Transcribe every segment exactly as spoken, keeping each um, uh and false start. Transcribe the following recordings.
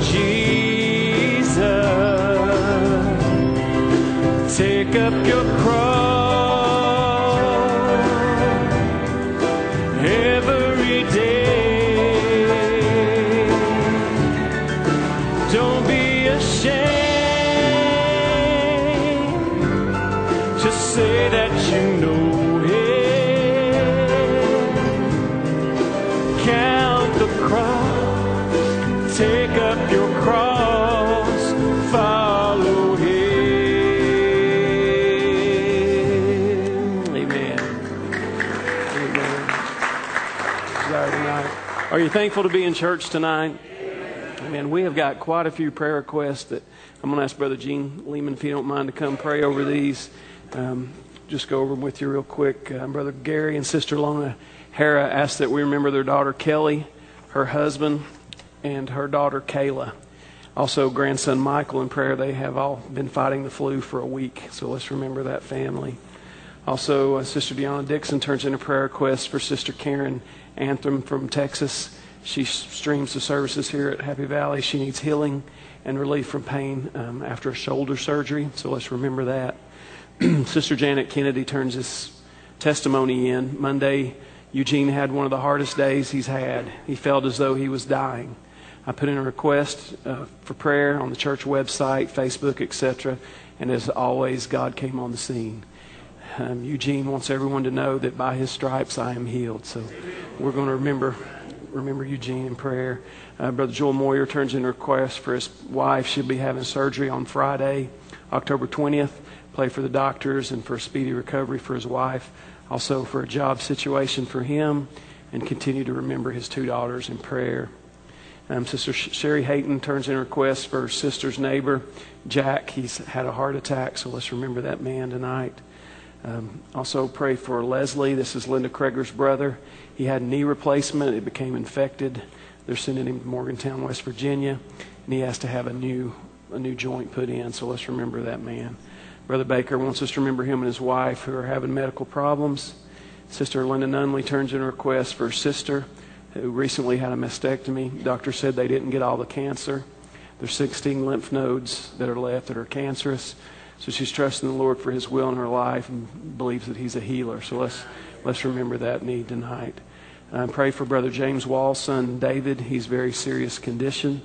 Jesus, take up your cross every day. Don't be ashamed to say that you know Him. Count the cross, take up your cross, follow Him. Amen. Amen. Desire tonight. Are you thankful to be in church tonight? Amen. We have got quite a few prayer requests that I'm going to ask Brother Gene Lehman, if you don't mind, to come pray over these. Um, just go over them with you real quick. Uh, Brother Gary and Sister Lona Hara asked that we remember their daughter Kelly, her husband, and her daughter Kayla. Also, grandson Michael in prayer. They have all been fighting the flu for a week, so let's remember that family. Also, uh, Sister Deanna Dixon turns in a prayer request for Sister Karen Anthem from Texas. She streams the services here at Happy Valley. She needs healing and relief from pain um, after a shoulder surgery, so let's remember that. Sister Janet Kennedy turns this testimony in. Monday, Eugene had one of the hardest days he's had. He felt as though he was dying. I put in a request uh, for prayer on the church website, Facebook, et cetera. And as always, God came on the scene. Um, Eugene wants everyone to know that by his stripes I am healed. So we're going to remember remember Eugene in prayer. Uh, Brother Joel Moyer turns in a request for his wife. She'll be having surgery on Friday, October twentieth. Pray for the doctors and for a speedy recovery for his wife. Also for a job situation for him. And continue to remember his two daughters in prayer. Um, Sister Sherry Hayton turns in a request for her sister's neighbor, Jack. He's had a heart attack, so let's remember that man tonight. Um, also pray for Leslie. This is Linda Kreger's brother. He had a knee replacement. It became infected. They're sending him to Morgantown, West Virginia, and he has to have a new a new joint put in, so let's remember that man. Brother Baker wants us to remember him and his wife who are having medical problems. Sister Linda Nunley turns in a request for her sister who recently had a mastectomy. Doctor said they didn't get all the cancer. There's sixteen lymph nodes that are left that are cancerous. So she's trusting the Lord for His will in her life and believes that He's a healer. So let's let's remember that need tonight. Uh, pray for Brother James Wall's son David. He's very serious condition.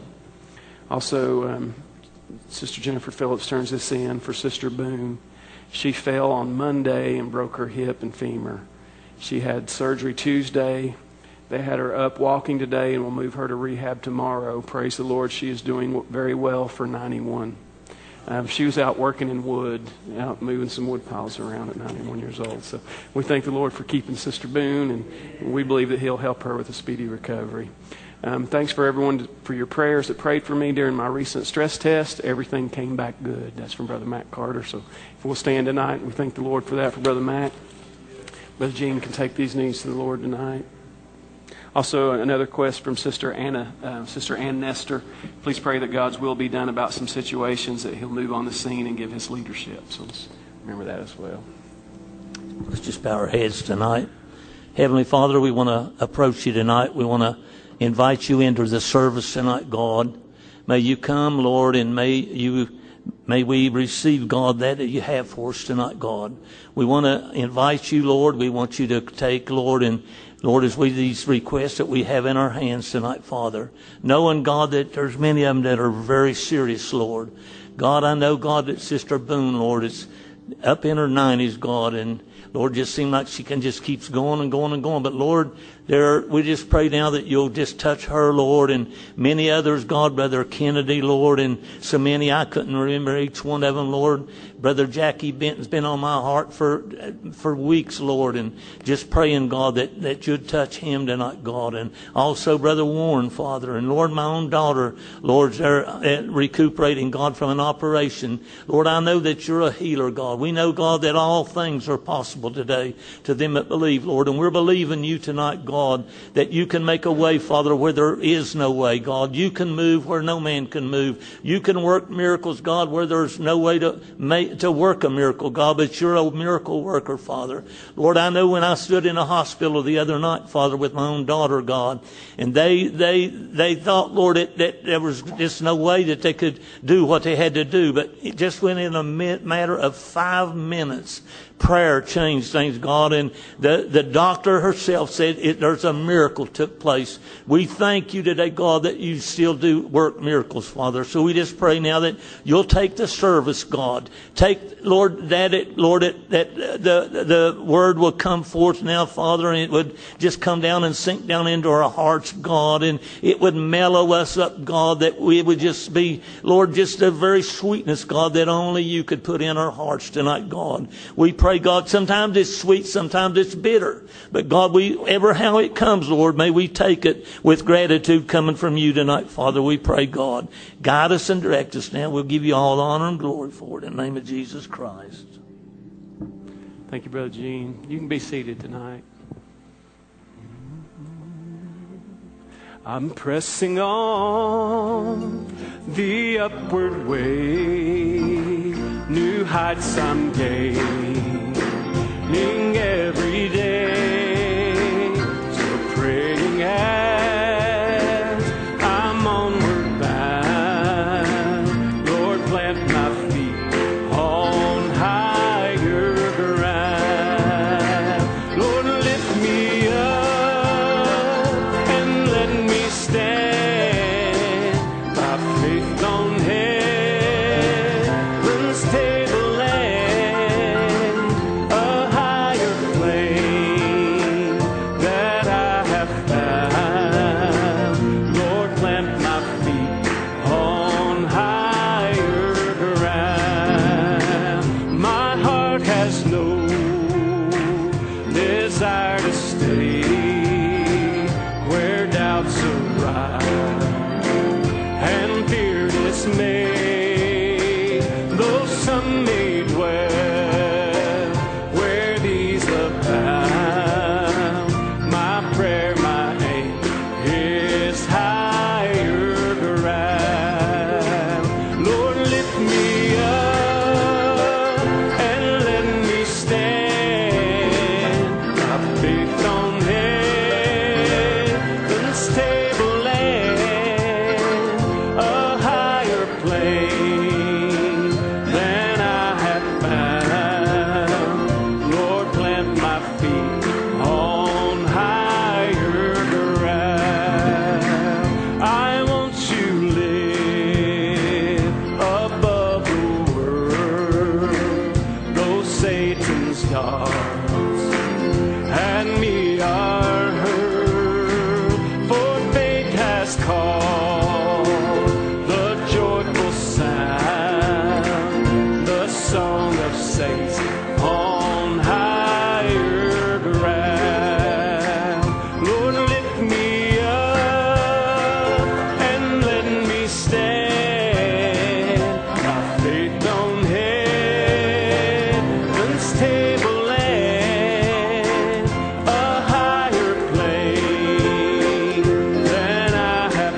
Also, um, Sister Jennifer Phillips turns this in for Sister Boone. She fell on Monday and broke her hip and femur. She had surgery Tuesday. They had her up walking today and will move her to rehab tomorrow. Praise the Lord, she is doing very well for ninety-one. Um, she was out working in wood, out moving some wood piles around at ninety-one years old. So we thank the Lord for keeping Sister Boone, and we believe that He'll help her with a speedy recovery. Um, thanks for everyone to, for your prayers that prayed for me during my recent stress test. Everything came back good. That's from Brother Matt Carter. So if we'll stand tonight, we thank the Lord for that for Brother Matt. Brother Gene can take these needs to the Lord tonight. Also, another request from Sister Anna, uh, Sister Ann Nestor. Please pray that God's will be done about some situations, that He'll move on the scene and give His leadership. So let's remember that as well. Let's just bow our heads tonight. Heavenly Father, we want to approach You tonight. We want to invite You into the service tonight, God. May You come, Lord, and may You may we receive, God, that that You have for us tonight, God. We want to invite You, Lord. We want You to take, Lord, and Lord, as we these requests that we have in our hands tonight, Father, knowing, God, that there's many of them that are very serious, Lord. God, I know, God, that Sister Boone, Lord, is up in her nineties, God, and Lord, just seems like she can just keeps going and going and going. But Lord, there we just pray now that You'll just touch her, Lord, and many others, God, Brother Kennedy, Lord, and so many I couldn't remember each one of them, Lord. Brother Jackie Benton's been on my heart for for weeks, Lord, and just praying, God, that, that You'd touch him tonight, God, and also Brother Warren, Father, and Lord, my own daughter, Lord, they're recuperating, God, from an operation. Lord, I know that You're a healer, God. We know, God, that all things are possible. possible today to them that believe, Lord. And we're believing you tonight, God, that you can make a way, Father, where there is no way, God. You can move where no man can move. You can work miracles, God, where there's no way to make, to work a miracle, God, but you're a miracle worker, Father. Lord, I know when I stood in a hospital the other night, Father, with my own daughter, God, and they they they thought, Lord, it, that there was just no way that they could do what they had to do, but it just went in a matter of five minutes. Prayer changed things, God, and the, the doctor herself said it, there's a miracle took place. We thank you today, God, that you still do work miracles, Father. So we just pray now that you'll take the service, God. Take, Lord, that it, Lord, it, that the the word will come forth now, Father, and it would just come down and sink down into our hearts, God, and it would mellow us up, God, that we would just be, Lord, just a very sweetness, God, that only you could put in our hearts tonight, God. We pray, God, sometimes it's sweet, sometimes it's bitter. But God, we ever how it comes, Lord, may we take it with gratitude coming from you tonight, Father. We pray, God, guide us and direct us now. We'll give you all the honor and glory for it in the name of Jesus Christ. Thank you, Brother Gene. You can be seated tonight. I'm pressing on the upward way, new heights I'm gaining every day, so praying as I'm onward bound, Lord, plant my feet on higher ground, Lord, lift me up and let me stand by faith on heaven's tableland, a higher plane that I have found. Lord, plant my feet on higher ground. My heart has no desire to stay where doubts arise and fear dismay, though some may dwell where these abound. My prayer, my aim is higher ground. Lord, lift me up and let me stand by faith on heaven's tableland, a higher plane than I have found. Lord, plant my feet on higher ground. I want to live above the world, though Satan's darts at me are heard, for faith has called the joyful sound, the song of saints on higher ground. Lord, lift me up and let me stand by faith on heaven's tableland, a higher plane than I have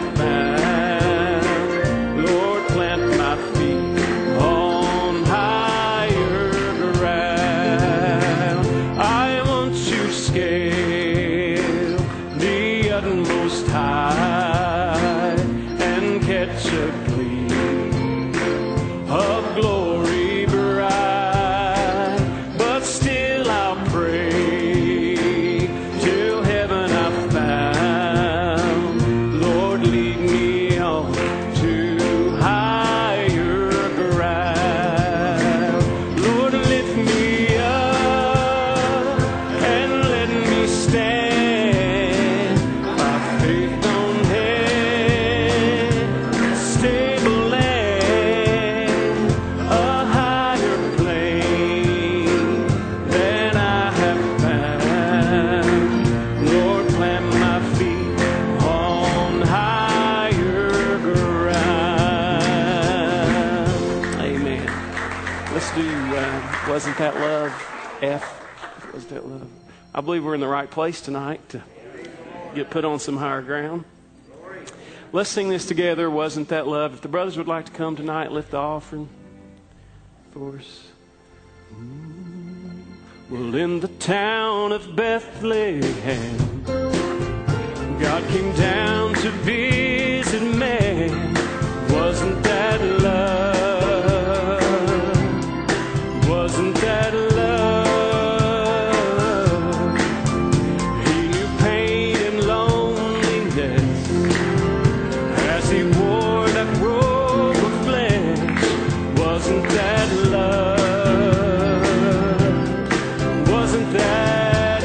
found. Lord, plant my feet on higher ground. I want to scale the utmost high and catch a gleam of glory bright, but still I'll pray till heaven I found. Lord, lead me on to higher ground. Lord, lift me up and let me stand by faith on heaven's tableland, a higher plane than I have found. Lord, plant my feet on higher ground. Amen. Let's do uh, Wasn't That Love? F. Was that love? I believe we're in the right place tonight to get put on some higher ground. Let's sing this together. Wasn't that love? If the brothers would like to come tonight, lift the offering for us. Well, in the town of Bethlehem, God came down to visit man. Wasn't that love? Wasn't that love? He knew pain and loneliness as he wore that robe of flesh. Wasn't that love? Wasn't that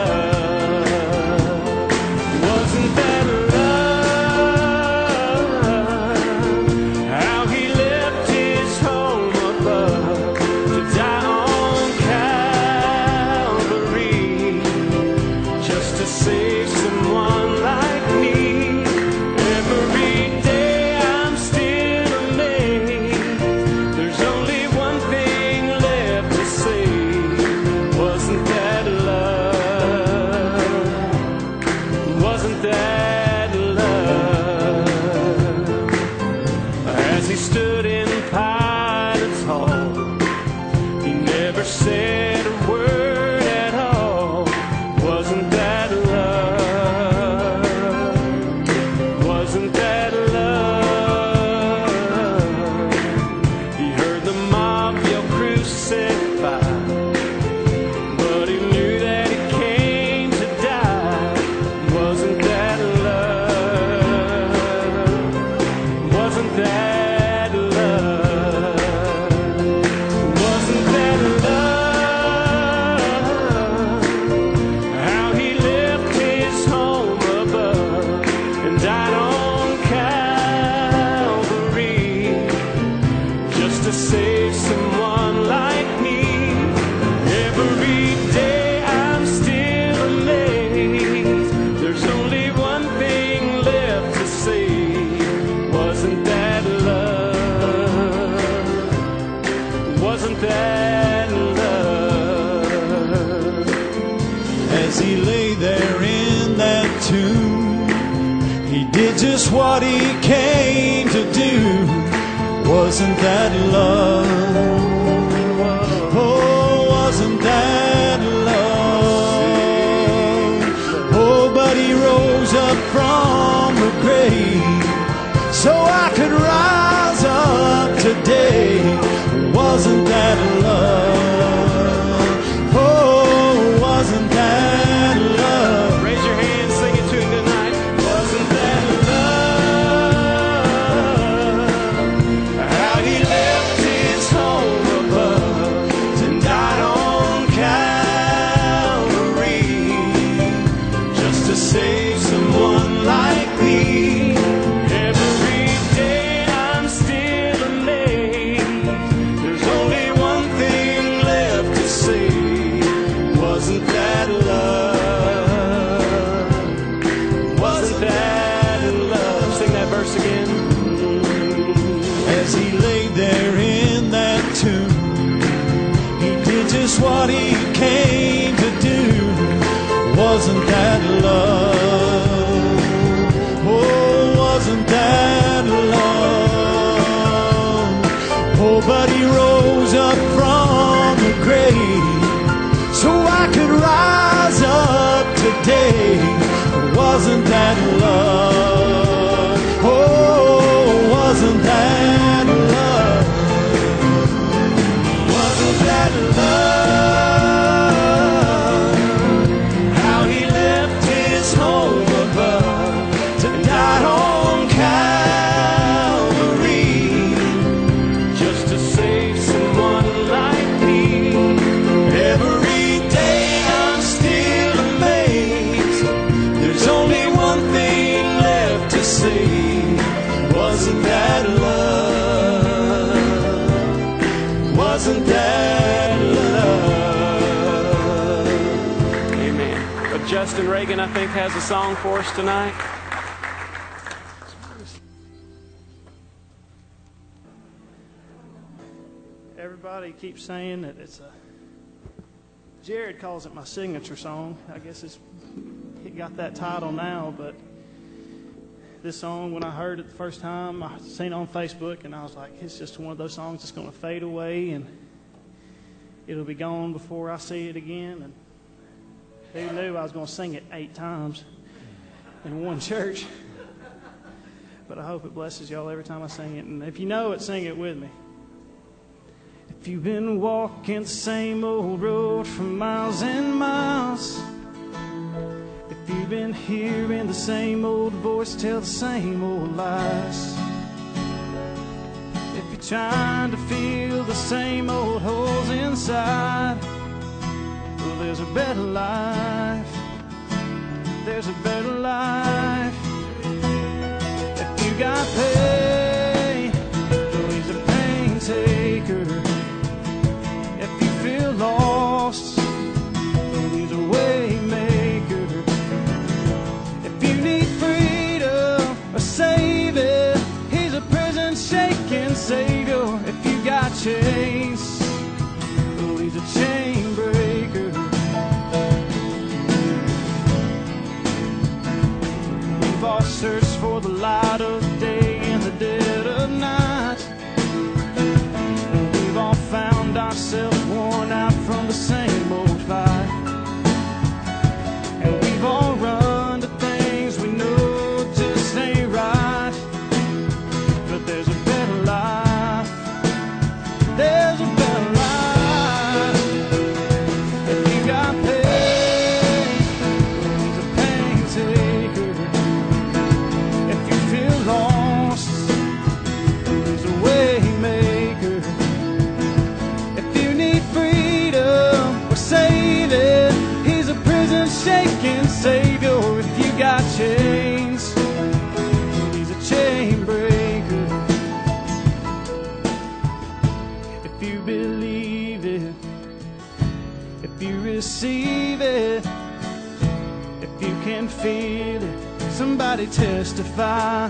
love? Wasn't that love? How he left his home above to die on Calvary just to save someone like me. Every day I'm still amazed. There's only one thing left to say. Wasn't that love? Wasn't that love? As he stood in Pilate's hall, he never said a word at all. Wasn't that love? Wasn't that love? He heard the mob yell, "Crucify!" But he knew that he came to die. Wasn't that love? Wasn't that love? Wasn't that love? How he left his home above and died on Calvary just to save someone like me. Every day I'm still amazed. There's only one thing left to say. Wasn't that love? Wasn't that love? As he lay there in that tomb, he did just what he came to do. Wasn't that love? Oh, wasn't that love? Oh, but he rose up from the grave so I could rise up today. Wasn't that love? Oh, wasn't that love? Raise your hand, sing it to him tonight. Wasn't that love? How he left his home above and died on Calvary just to save someone like me. Every day I'm still amazed. There's only one thing left to say. Wasn't that love? Wasn't that love? Sing that verse again. As he lay there in that tomb, he did just what he came to do. Wasn't that love? Oh, wasn't that love? Oh, but he rose up from the grave so I could rise up today. Wasn't that love? Oh, wasn't that love? Wasn't that love? How he left his home above to die on Calvary just to save someone like me. Every day I'm still amazed. There's only one thing left to say. Wasn't that love? Wasn't that love? Amen. But Justin Reagan, I think, has a song for us tonight. Everybody keeps saying that it's a Jared calls it my signature song. I guess it's it got that title now, but this song, when I heard it the first time, I seen it on Facebook, and I was like, it's just one of those songs that's going to fade away, and it'll be gone before I see it again. And who knew I was going to sing it eight times in one church? But I hope it blesses y'all every time I sing it. And if you know it, sing it with me. If you've been walking the same old road for miles and miles, if you've been hearing the same old voice tell the same old lies, if you're trying to fill the same old holes inside, well, there's a better life. There's a better life. If you got pain, well, he's a pain taker. If you feel lost, well, he's a way maker. If you need freedom or saving, he's a prison shaking savior. If you got chains, well, he's a chain breaker. We've all searched for the light of day in the dead of night. We've all found ourselves worn out from the same old fight. And we've all run to things we know just ain't right. But there's a better life. There's a better life. If you got pain, he's a pain taker. If you feel lost, he's a way maker. If you need freedom or saving, he's a prison shaking savior. If you got chains, he's a chain breaker. If you believe it, if you receive it, if you can feel it, somebody testify.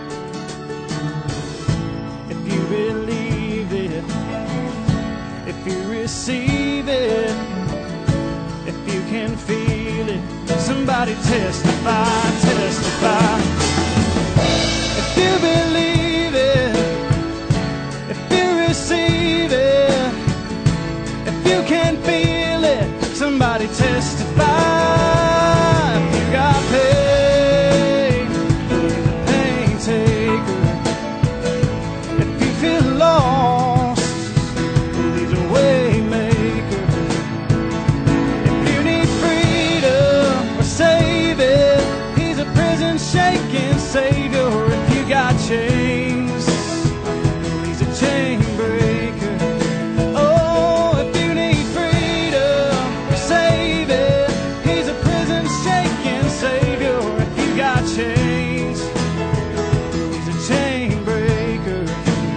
If you believe it, if you receive it, if you can feel it, somebody testify, testify. If you believe it, if you receive it, if you can feel it, somebody testify. If you got pain, he's a pain taker. If you feel lost, he's a way maker. If you need freedom or saving, he's a prison shaking savior. If you got chains, he's a chain breaker. Oh, if you need freedom or saving, he's a prison shaking savior. If you got chains, he's a chain breaker.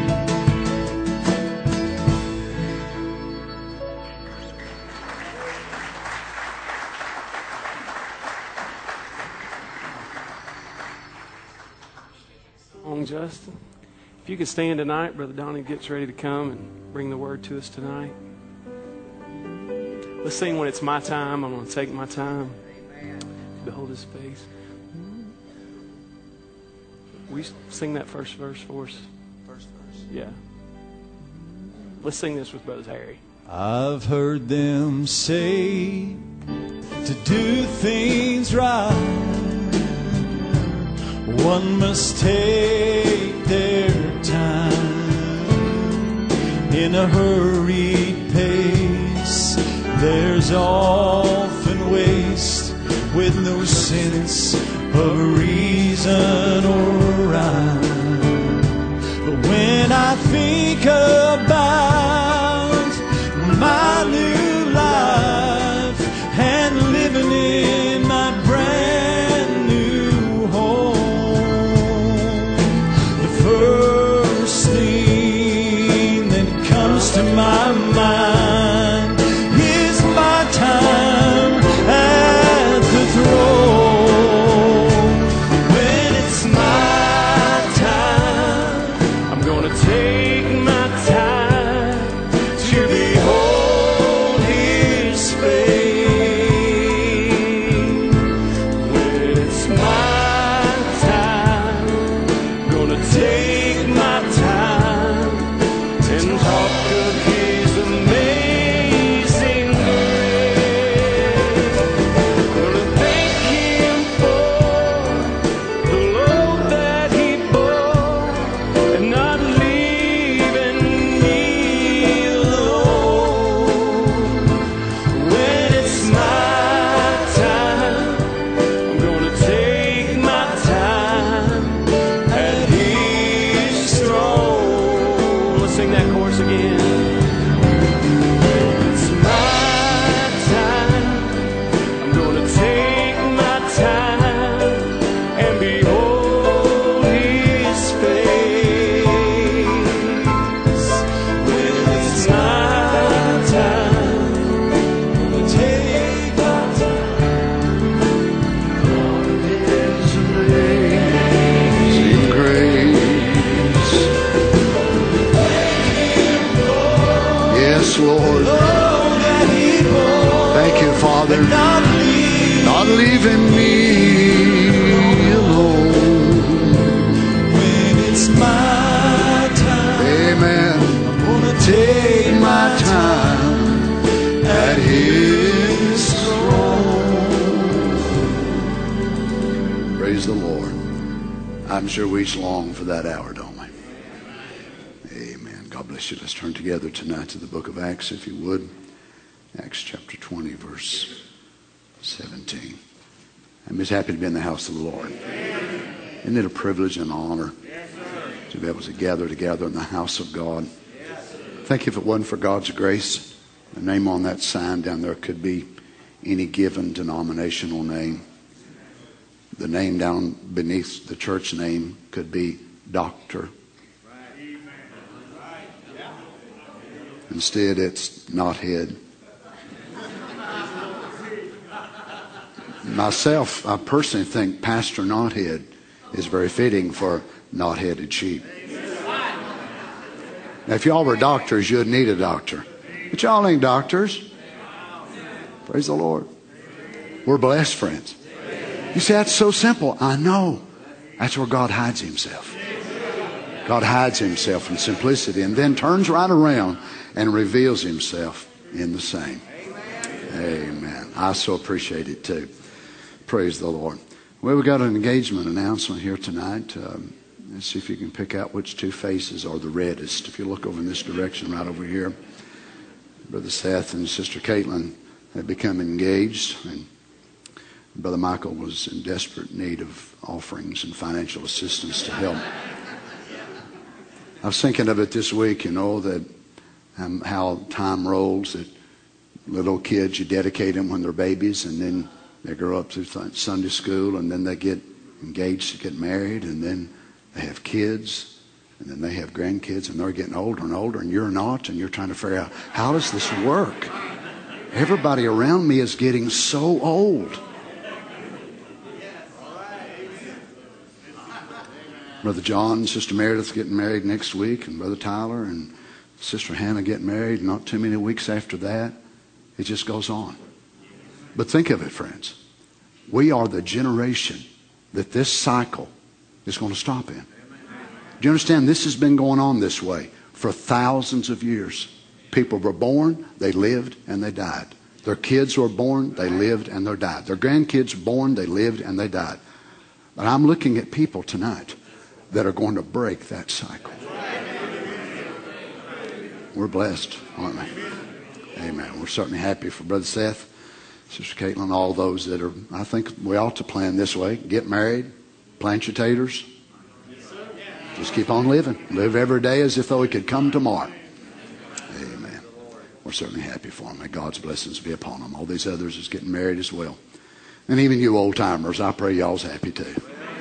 On Justin. If you could stand tonight, Brother Donnie gets ready to come and bring the word to us tonight. Let's sing When It's My Time. I'm going to take my time. Behold His face. Will you sing that first verse for us? First verse. Yeah. Let's sing this with Brother Harry. I've heard them say to do things right, one must take their time. In a hurried pace, there's often waste with no sense of reason or rhyme. But when I think about my new life and living in my brand new home, the first thing that comes to my mind is my time at the throne. When it's my time, I'm going to take my time to behold His face. again. It's my time. I'm gonna take my time and behold His face. When it's my time, I'm gonna take my time. There's Sing grace. Yes, Lord. Thank you, Father. Not leaving me alone. When it's my time, Amen. I'm gonna Take my time at His throne. Praise the Lord. I'm sure we long for that hour, don't we? Amen. God bless you. Let's turn together tonight to the book of Acts, if you would. Acts chapter twenty, verse seventeen. I'm just happy to be in the house of the Lord. Isn't it a privilege and honor to be able to gather together in the house of God? I think if it wasn't for God's grace, the name on that sign down there could be any given denominational name. The name down beneath the church name could be Doctor. Instead, it's Knothead. Myself, I personally think Pastor Knothead is very fitting for knot-headed sheep. Now, if y'all were doctors, you'd need a doctor. But y'all ain't doctors. Praise the Lord. We're blessed, friends. You say, that's so simple. I know. That's where God hides Himself. God hides Himself in simplicity and then turns right around and reveals Himself in the same. Amen. I so appreciate it too. Praise the Lord. Well, we've got an engagement announcement here tonight. Um, let's see if you can pick out which two faces are the reddest. If you look over in this direction, right over here, Brother Seth and Sister Caitlin have become engaged, and Brother Michael was in desperate need of offerings and financial assistance to help. I was thinking of it this week, you know, that um, how time rolls, that little kids, you dedicate them when they're babies, and then they grow up through Sunday school, and then they get engaged to get married, and then they have kids, and then they have grandkids, and they're getting older and older, and you're not, and you're trying to figure out, how does this work? Everybody around me is getting so old. Brother John and Sister Meredith getting married next week, and Brother Tyler and Sister Hannah getting married not too many weeks after that. It just goes on. But think of it, friends. We are the generation that this cycle is going to stop in. Do you understand? This has been going on this way for thousands of years. People were born, they lived, and they died. Their kids were born, they lived, and they died. Their grandkids were born, they lived, and they died. But I'm looking at people tonight that are going to break that cycle. We're blessed, aren't we? Amen. We're certainly happy for Brother Seth, Sister Caitlin, all those that are, I think we ought to plan this way. Get married, plant your taters. Just keep on living. Live every day as if though it could come tomorrow. Amen. We're certainly happy for them. May God's blessings be upon them. All these others is getting married as well. And even you old timers, I pray y'all's happy too.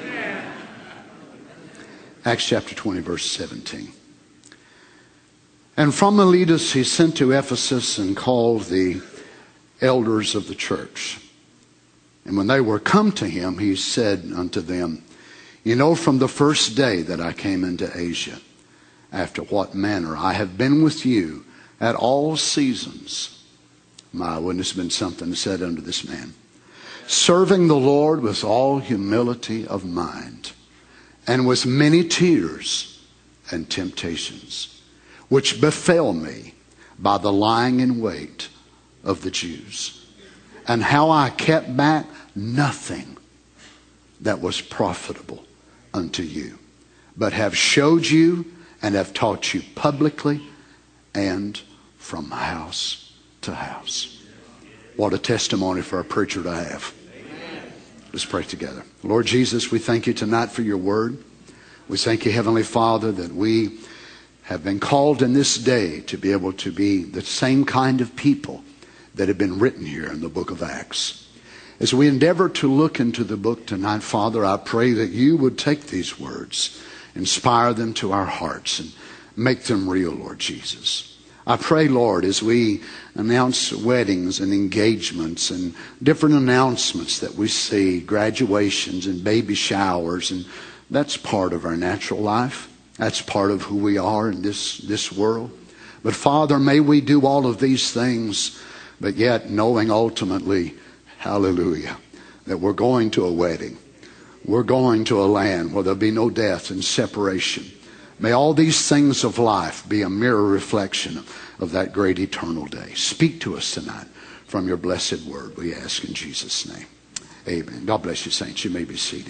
Acts chapter twenty, verse seventeen. And from Miletus he sent to Ephesus and called the elders of the church. And when they were come to him, he said unto them, You know from the first day that I came into Asia, after what manner I have been with you at all seasons. My, wouldn't this have been something said unto this man? Serving the Lord with all humility of mind, and with many tears and temptations, which befell me by the lying in wait of the Jews, and how I kept back nothing that was profitable unto you, but have showed you and have taught you publicly and from house to house. What a testimony for a preacher to have. Let's pray together. Lord Jesus, we thank you tonight for your word. We thank you, Heavenly Father, that we have been called in this day to be able to be the same kind of people that have been written here in the book of Acts. As we endeavor to look into the book tonight, Father, I pray that you would take these words, inspire them to our hearts, and make them real, Lord Jesus. I pray, Lord, as we announce weddings and engagements and different announcements that we see, graduations and baby showers, and that's part of our natural life. That's part of who we are in this, this world. But Father, may we do all of these things, but yet knowing ultimately, hallelujah, that we're going to a wedding. We're going to a land where there'll be no death and separation. May all these things of life be a mirror reflection of that great eternal day. Speak to us tonight from your blessed word, we ask in Jesus' name. Amen. God bless you, saints. You may be seated.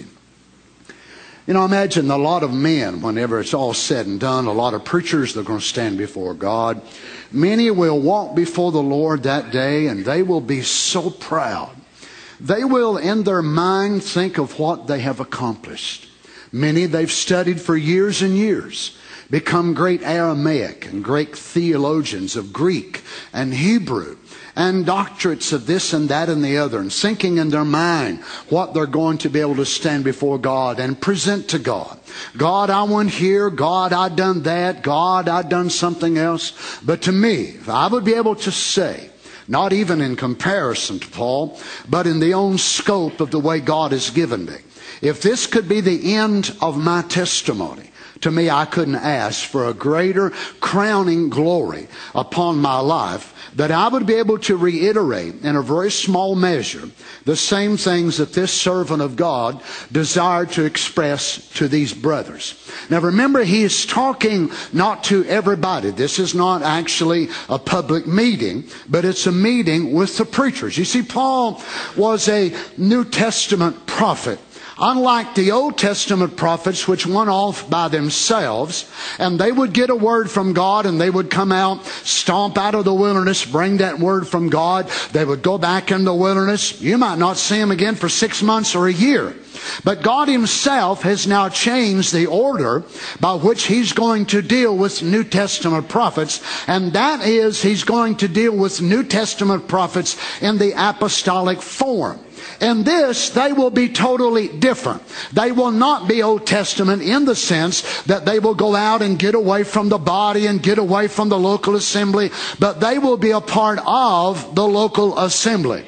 You know, imagine a lot of men, whenever it's all said and done, a lot of preachers, they're going to stand before God. Many will walk before the Lord that day, and they will be so proud. They will, in their mind, think of what they have accomplished. Many they've studied for years and years, become great Aramaic and great theologians of Greek and Hebrew, and doctorates of this and that and the other, and thinking in their mind what they're going to be able to stand before God and present to God. God, I went here. God, I done that. God, I done something else. But to me, if I would be able to say, not even in comparison to Paul, but in the own scope of the way God has given me, if this could be the end of my testimony, to me, I couldn't ask for a greater crowning glory upon my life, that I would be able to reiterate in a very small measure the same things that this servant of God desired to express to these brothers. Now remember, he is talking not to everybody. This is not actually a public meeting, but it's a meeting with the preachers. You see, Paul was a New Testament prophet. Unlike the Old Testament prophets, which went off by themselves, and they would get a word from God, and they would come out, stomp out of the wilderness, bring that word from God. They would go back in the wilderness. You might not see them again for six months or a year. But God himself has now changed the order by which he's going to deal with New Testament prophets. And that is, he's going to deal with New Testament prophets in the apostolic form. In this, they will be totally different. They will not be Old Testament in the sense that they will go out and get away from the body and get away from the local assembly, but they will be a part of the local assembly.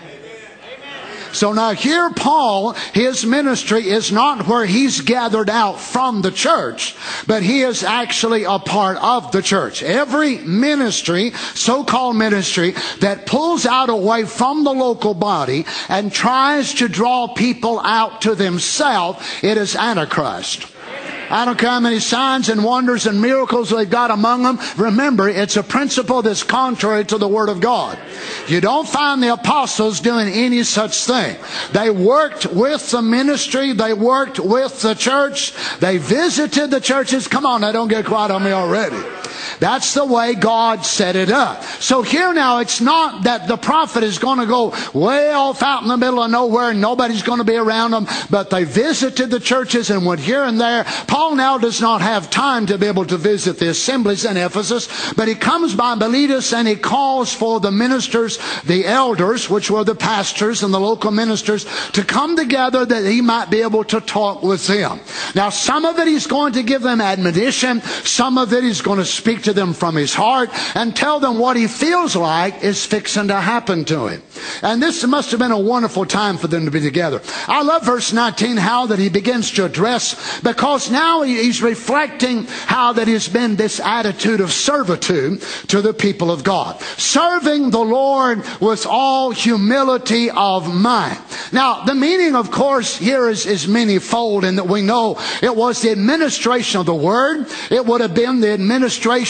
So now here Paul, his ministry is not where he's gathered out from the church, but he is actually a part of the church. Every ministry, so-called ministry, that pulls out away from the local body and tries to draw people out to themselves, it is Antichrist. I don't care how many signs and wonders and miracles they've got among them. Remember, it's a principle that's contrary to the Word of God. You don't find the apostles doing any such thing. They worked with the ministry. They worked with the church. They visited the churches. Come on, now don't get quiet on me already. That's the way God set it up. So here now, it's not that the prophet is going to go way off out in the middle of nowhere and nobody's going to be around them, but they visited the churches and went here and there. Paul now does not have time to be able to visit the assemblies in Ephesus, but he comes by Miletus and he calls for the ministers, the elders, which were the pastors and the local ministers, to come together that he might be able to talk with them. Now, some of it he's going to give them admonition, some of it he's going to speak to them from his heart and tell them what he feels like is fixing to happen to him. And this must have been a wonderful time for them to be together. I love verse nineteen, how that he begins to address, because now he's reflecting how that has been this attitude of servitude to the people of God. Serving the Lord with all humility of mind. Now, the meaning, of course, here is, is manyfold in that we know it was the administration of the Word. It would have been the administration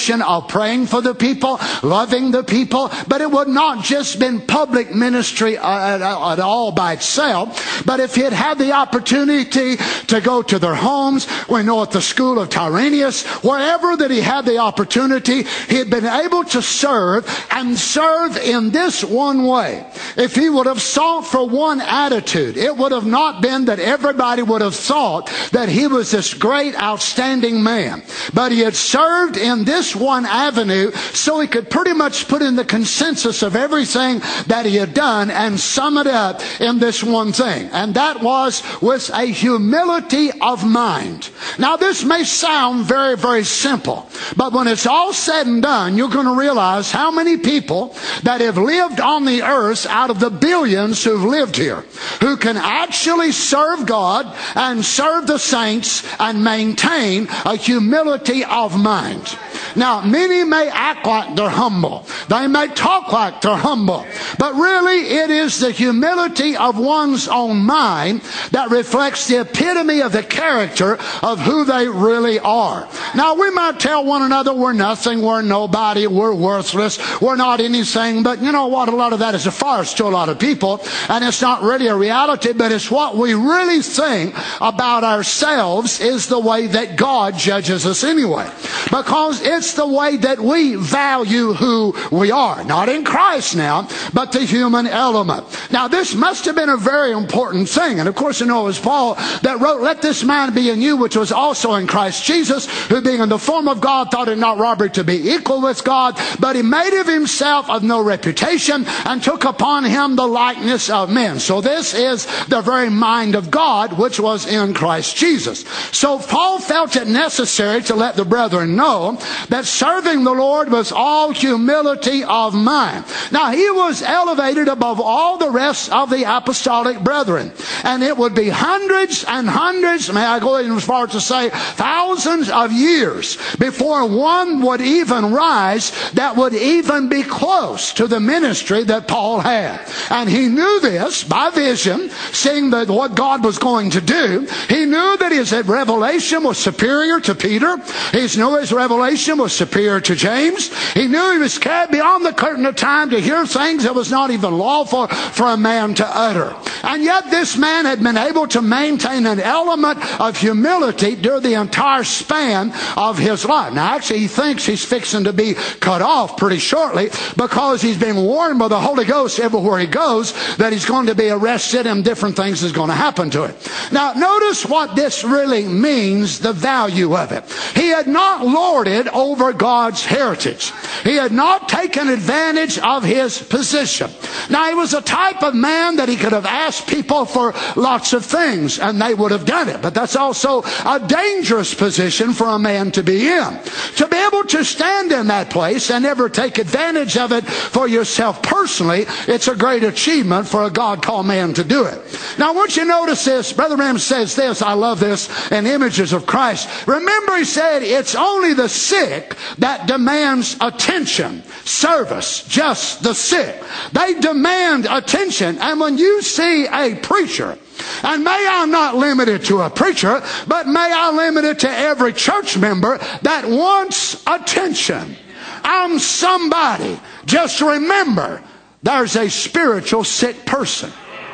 position of praying for the people, loving the people, but it would not just been public ministry at, at all by itself, but if he had had the opportunity to go to their homes, we know at the school of Tyrannus, wherever that he had the opportunity, he had been able to serve and serve in this one way. If he would have sought for one attitude, it would have not been that everybody would have thought that he was this great, outstanding man. But he had served in this one avenue so he could pretty much put in the consensus of everything that he had done and sum it up in this one thing. And that was with a humility of mind. Now this may sound very, very simple, but when it's all said and done, you're going to realize how many people that have lived on the earth out of the billions who've lived here, who can actually serve God and serve the saints and maintain a humility of mind. Now, many may act like they're humble. They may talk like they're humble. But really, it is the humility of one's own mind that reflects the epitome of the character of who they really are. Now, we might tell one another we're nothing, we're nobody, we're worthless, we're not anything. But you know what? A lot of that is a farce to a lot of people. And it's not really a reality, but it's what we really think about ourselves is the way that God judges us anyway. Because it's the way that we value who we are. Not in Christ now, but the human element. Now, this must have been a very important thing. And of course, you know, it was Paul that wrote, "Let this mind be in you, which was also in Christ Jesus, who being in the form of God, thought it not robbery to be equal with God, but he made of himself of no reputation, and took upon him the likeness of men." So this is the very mind of God, which was in Christ Jesus. So Paul felt it necessary to let the brethren know that serving the Lord was all humility of mind. Now, he was elevated above all the rest of the apostolic brethren. And it would be hundreds and hundreds, may I go as far as to say thousands of years before one would even rise that would even be close to the ministry that Paul had. And he knew this by vision, seeing that what God was going to do. He knew that his revelation was superior to Peter. He knew his revelation was superior to James. He knew he was carried beyond the curtain of time to hear things that was not even lawful for a man to utter. And yet this man had been able to maintain an element of humility during the entire span of his life. Now actually he thinks he's fixing to be cut off pretty shortly, because he's been warned by the Holy Ghost everywhere he goes that he's going to be arrested and different things is going to happen to him. Now notice what this really means, the value of it. He had not lorded over God's heritage. He had not taken advantage of his position. Now he was a type of man that he could have asked people for lots of things and they would have done it. But that's also a dangerous position for a man to be in. To be able to stand in that place and never take advantage of it for yourself personally, it's a great achievement for a God-called man to do it. Now once you notice this, Brother Branham says this, I love this, in Images of Christ. Remember, he said, it's only the sick that demands attention, service, just the sick. They demand attention. And when you see a preacher, and may I not limit it to a preacher, but may I limit it to every church member that wants attention. I'm somebody. Just remember, there's a spiritual sick person.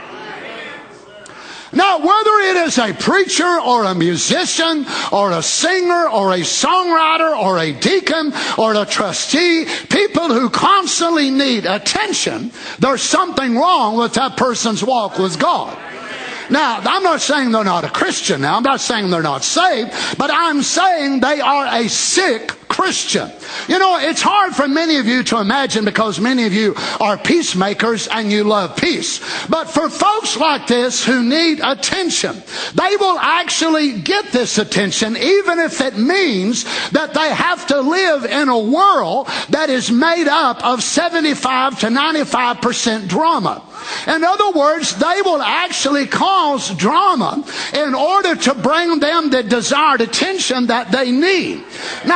Now, whether it is a preacher or a musician or a singer or a songwriter or a deacon or a trustee, people who constantly need attention, there's something wrong with that person's walk with God. Now, I'm not saying they're not a Christian now. I'm not saying they're not saved. But I'm saying they are a sick Christian. You know, it's hard for many of you to imagine because many of you are peacemakers and you love peace. But for folks like this who need attention, they will actually get this attention even if it means that they have to live in a world that is made up of seventy-five to ninety-five percent drama. In other words, they will actually cause drama in order to bring them the desired attention that they need. Now, you know,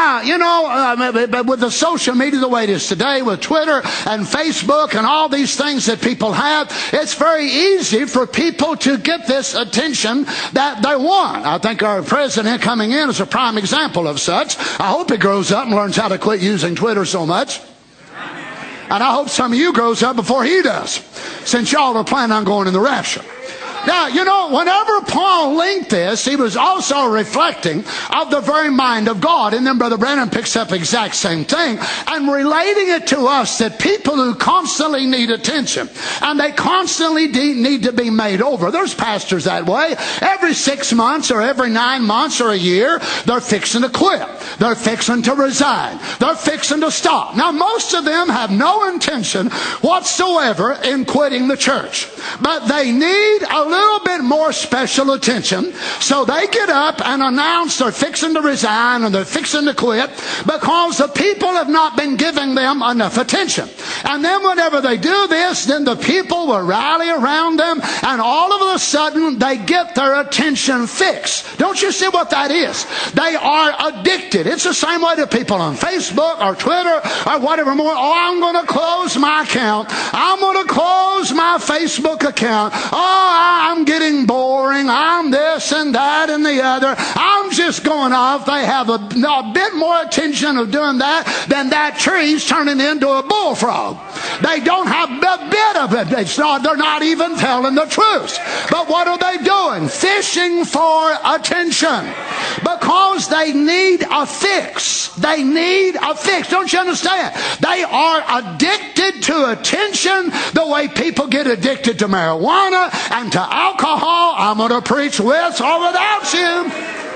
know, uh, but with the social media the way it is today, with Twitter and Facebook and all these things that people have, it's very easy for people to get this attention that they want. I think our president coming in is a prime example of such. I hope he grows up and learns how to quit using Twitter so much. And I hope some of you grows up before he does, since y'all are planning on going in the rapture. Now, you know, whenever Paul linked this, he was also reflecting of the very mind of God. And then Brother Branham picks up the exact same thing and relating it to us, that people who constantly need attention and they constantly need to be made over. There's pastors that way. Every six months or every nine months or a year, they're fixing to quit. They're fixing to resign. They're fixing to stop. Now, most of them have no intention whatsoever in quitting the church. But they need a little bit more special attention, so they get up and announce they're fixing to resign and they're fixing to quit because the people have not been giving them enough attention. And then whenever they do this, then the people will rally around them, and all of a sudden they get their attention fixed. Don't you see what that is? They are addicted. It's the same way to people on Facebook or Twitter or whatever more. Oh, I'm going to close my account. I'm going to close my Facebook account. Oh, I'm getting boring. I'm this and that and the other. I'm just going off. They have a, a bit more attention of doing that than that tree's turning into a bullfrog. They don't have a bit of it. It's not, they're not even telling the truth. But what are they doing? Fishing for attention. Because they need a fix. They need a fix. Don't you understand? They are addicted to attention the way people get addicted to marijuana and to alcohol. I'm going to preach with or without you.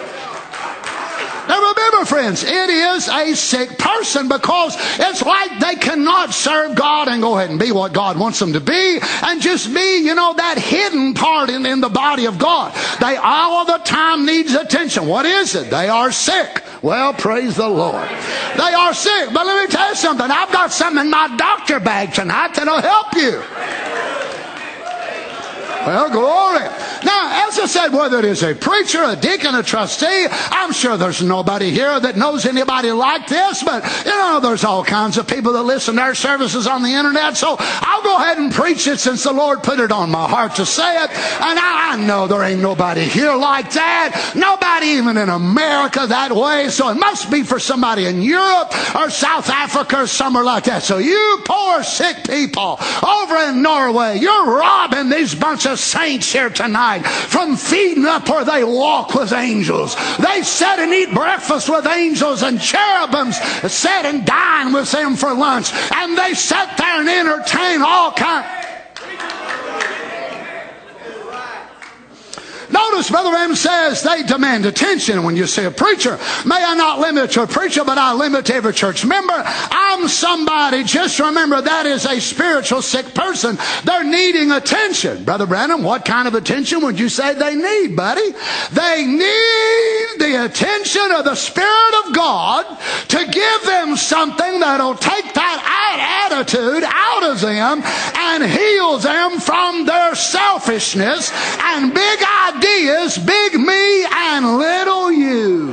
Now remember, friends, it is a sick person, because it's like they cannot serve God and go ahead and be what God wants them to be and just be, you know, that hidden part in, in the body of God. They all the time needs attention. What is it? They are sick. Well, praise the Lord. They are sick. But let me tell you something. I've got something in my doctor bag tonight that'll help you. Well, glory. Now, as I said, whether it is a preacher, a deacon, a trustee, I'm sure there's nobody here that knows anybody like this, but, you know, there's all kinds of people that listen to our services on the internet, so I'll go ahead and preach it since the Lord put it on my heart to say it, and I, I know there ain't nobody here like that, nobody even in America that way, so it must be for somebody in Europe or South Africa or somewhere like that. So you poor sick people over in Norway, you're robbing these bunch of saints here tonight from feeding up where they walk with angels. They sit and eat breakfast with angels, and cherubims sit and dine with them for lunch, and they sit there and entertain all kinds. Notice Brother Branham says they demand attention. When you say a preacher, may I not limit it to a preacher, but I limit to every church member. I'm somebody. Just remember, that is a spiritual sick person. They're needing attention. Brother Branham, what kind of attention would you say they need, buddy? They need the attention of the Spirit of God to give them something that'll take that attitude out of them and heal them from their selfishness and big ideas, big me and little you.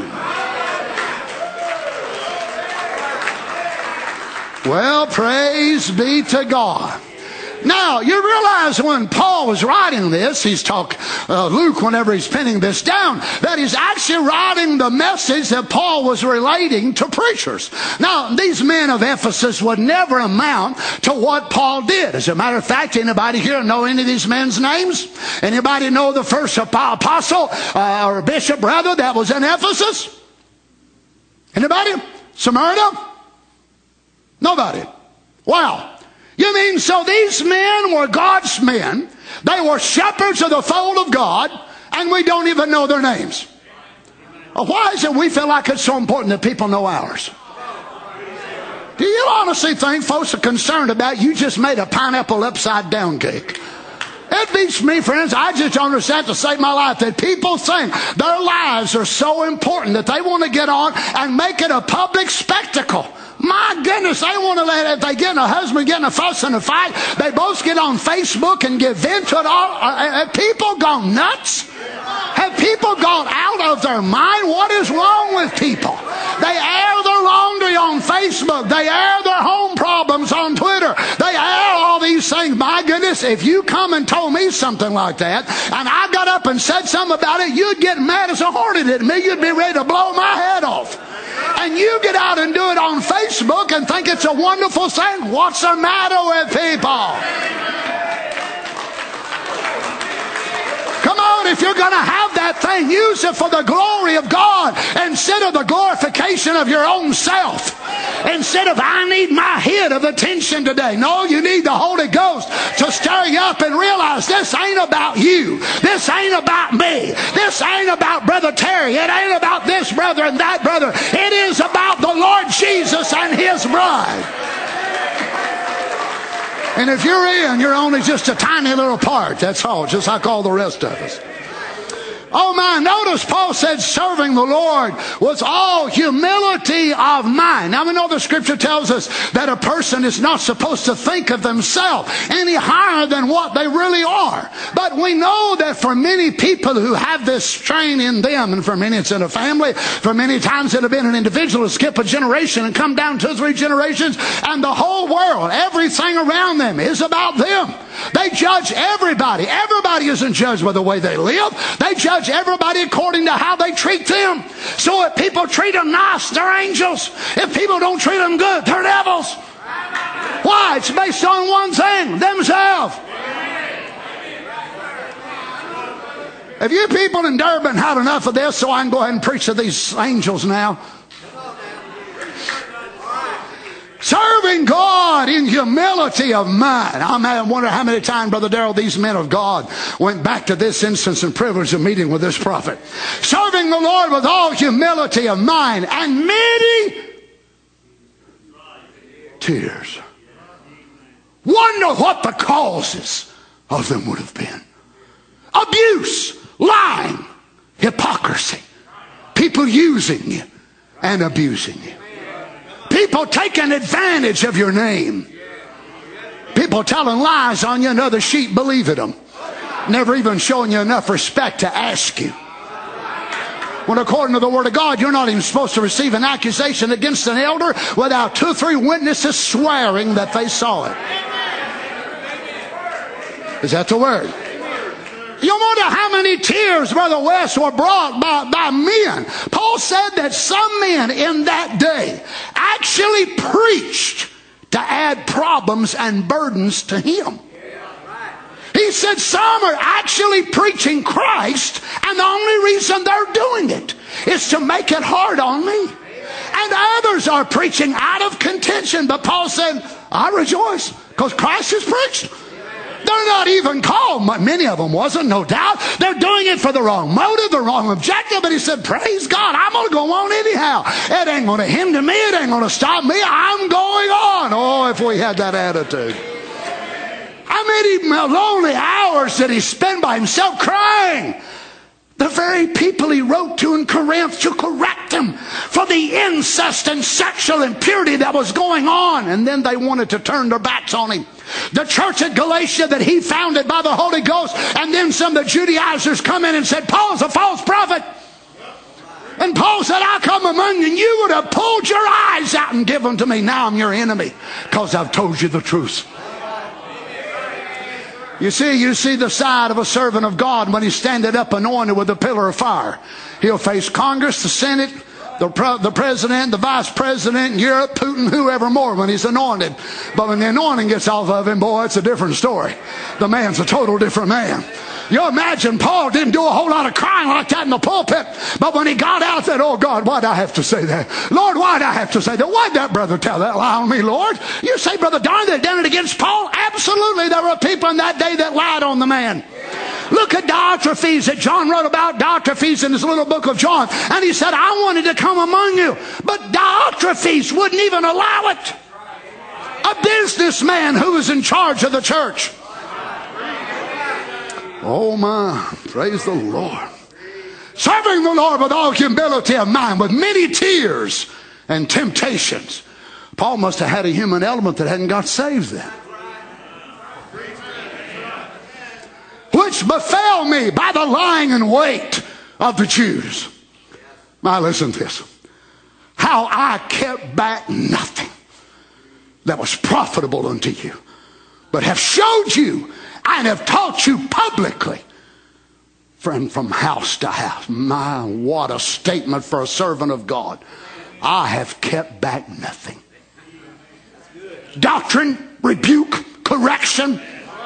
Well, praise be to God. Now, you realize when Paul was writing this, he's talking, uh, Luke, whenever he's penning this down, that he's actually writing the message that Paul was relating to preachers. Now, these men of Ephesus would never amount to what Paul did. As a matter of fact, anybody here know any of these men's names? Anybody know the first apostle uh, or bishop, rather, that was in Ephesus? Anybody? Smyrna? Nobody. Wow. You mean, so these men were God's men, they were shepherds of the fold of God, and we don't even know their names? Why is it we feel like it's so important that people know ours? Do you honestly think folks are concerned about you just made a pineapple upside down cake? It beats me, friends. I just don't understand, to save my life, that people think their lives are so important that they want to get on and make it a public spectacle. My goodness, they want to let, if they get in a husband, get in a fuss and a fight, they both get on Facebook and give vent to it all. Have people gone nuts? Have people gone out of their mind? What is wrong with people? They air their laundry on Facebook. They air their home problems on Twitter. They air all these things. My goodness, if you come and told me something like that, and I got up and said something about it, you'd get mad as a hornet at me. You'd be ready to blow my head off. And you get out and do it on Facebook and think it's a wonderful thing. What's the matter with people? Come on, if you're going to have that thing, use it for the glory of God instead of the glorification of your own self. Instead of, I need my hit of attention today. No, you need the Holy Ghost to stir you up and realize this ain't about you. This ain't about me. This ain't about Brother Terry. It ain't about this brother and that brother. It is about the Lord Jesus and His bride. And if you're in, you're only just a tiny little part. That's all, just like all the rest of us. Oh my, notice Paul said serving the Lord was all humility of mind. Now we know the scripture tells us that a person is not supposed to think of themselves any higher than what they really are. But we know that for many people who have this strain in them, and for many it's in a family, for many times it'll be an individual to skip a generation and come down two or three generations, and the whole world, everything around them is about them. They judge everybody. Everybody isn't judged by the way they live. They judge everybody according to how they treat them. So if people treat them nice, they're angels. If people don't treat them good, they're devils. Why? It's based on one thing, themselves. Have you people in Durban had enough of this, so I can go ahead and preach to these angels now? Serving God in humility of mind. I wonder how many times, Brother Darrell, these men of God went back to this instance and privilege of meeting with this prophet. Serving the Lord with all humility of mind and many tears. Wonder what the causes of them would have been. Abuse, lying, hypocrisy, people using you and abusing you. People taking advantage of your name. People telling lies on you and other sheep believing them. Never even showing you enough respect to ask you. When according to the Word of God, you're not even supposed to receive an accusation against an elder without two or three witnesses swearing that they saw it. Is that the Word? You wonder how many tears, Brother West, were brought by, by men. Paul said that some men in that day actually preached to add problems and burdens to him. He said some are actually preaching Christ, and the only reason they're doing it is to make it hard on me. And others are preaching out of contention. But Paul said, I rejoice because Christ is preached. They're not even called. Many of them wasn't, no doubt. They're doing it for the wrong motive, the wrong objective. But he said, praise God, I'm going to go on anyhow. It ain't going to hinder me. It ain't going to stop me. I'm going on. Oh, if we had that attitude. How many lonely hours did he spend by himself crying? The very people he wrote to in Corinth to correct them for the incest and sexual impurity that was going on. And then they wanted to turn their backs on him. The church at Galatia that he founded by the Holy Ghost, and then some of the Judaizers come in and said, Paul's a false prophet. And Paul said, I come among you and you would have pulled your eyes out and given them to me. Now I'm your enemy because I've told you the truth. You see, you see the side of a servant of God when he's standing up anointed with a pillar of fire. He'll face Congress, the Senate, the, pre- the president, the vice president, Europe, Putin, whoever more when he's anointed. But when the anointing gets off of him, boy, it's a different story. The man's a total different man. You imagine Paul didn't do a whole lot of crying like that in the pulpit. But when he got out, said, oh God, why'd I have to say that? Lord, why'd I have to say that? Why'd that brother tell that lie on me, Lord? You say, Brother Don, they done it against Paul? Absolutely, there were people in that day that lied on the man. Look at Diotrephes that John wrote about, Diotrephes in his little book of John. And he said, I wanted to come among you. But Diotrephes wouldn't even allow it. A businessman who was in charge of the church. Oh my, praise the Lord. Serving the Lord with all humility of mind, with many tears and temptations. Paul must have had a human element that hadn't got saved then. Which befell me by the lying in wait of the Jews. Now listen to this. how I kept back nothing that was profitable unto you, but have showed you and have taught you publicly, friend, from house to house. My, what a statement for a servant of God. I have kept back nothing. Doctrine, rebuke, correction.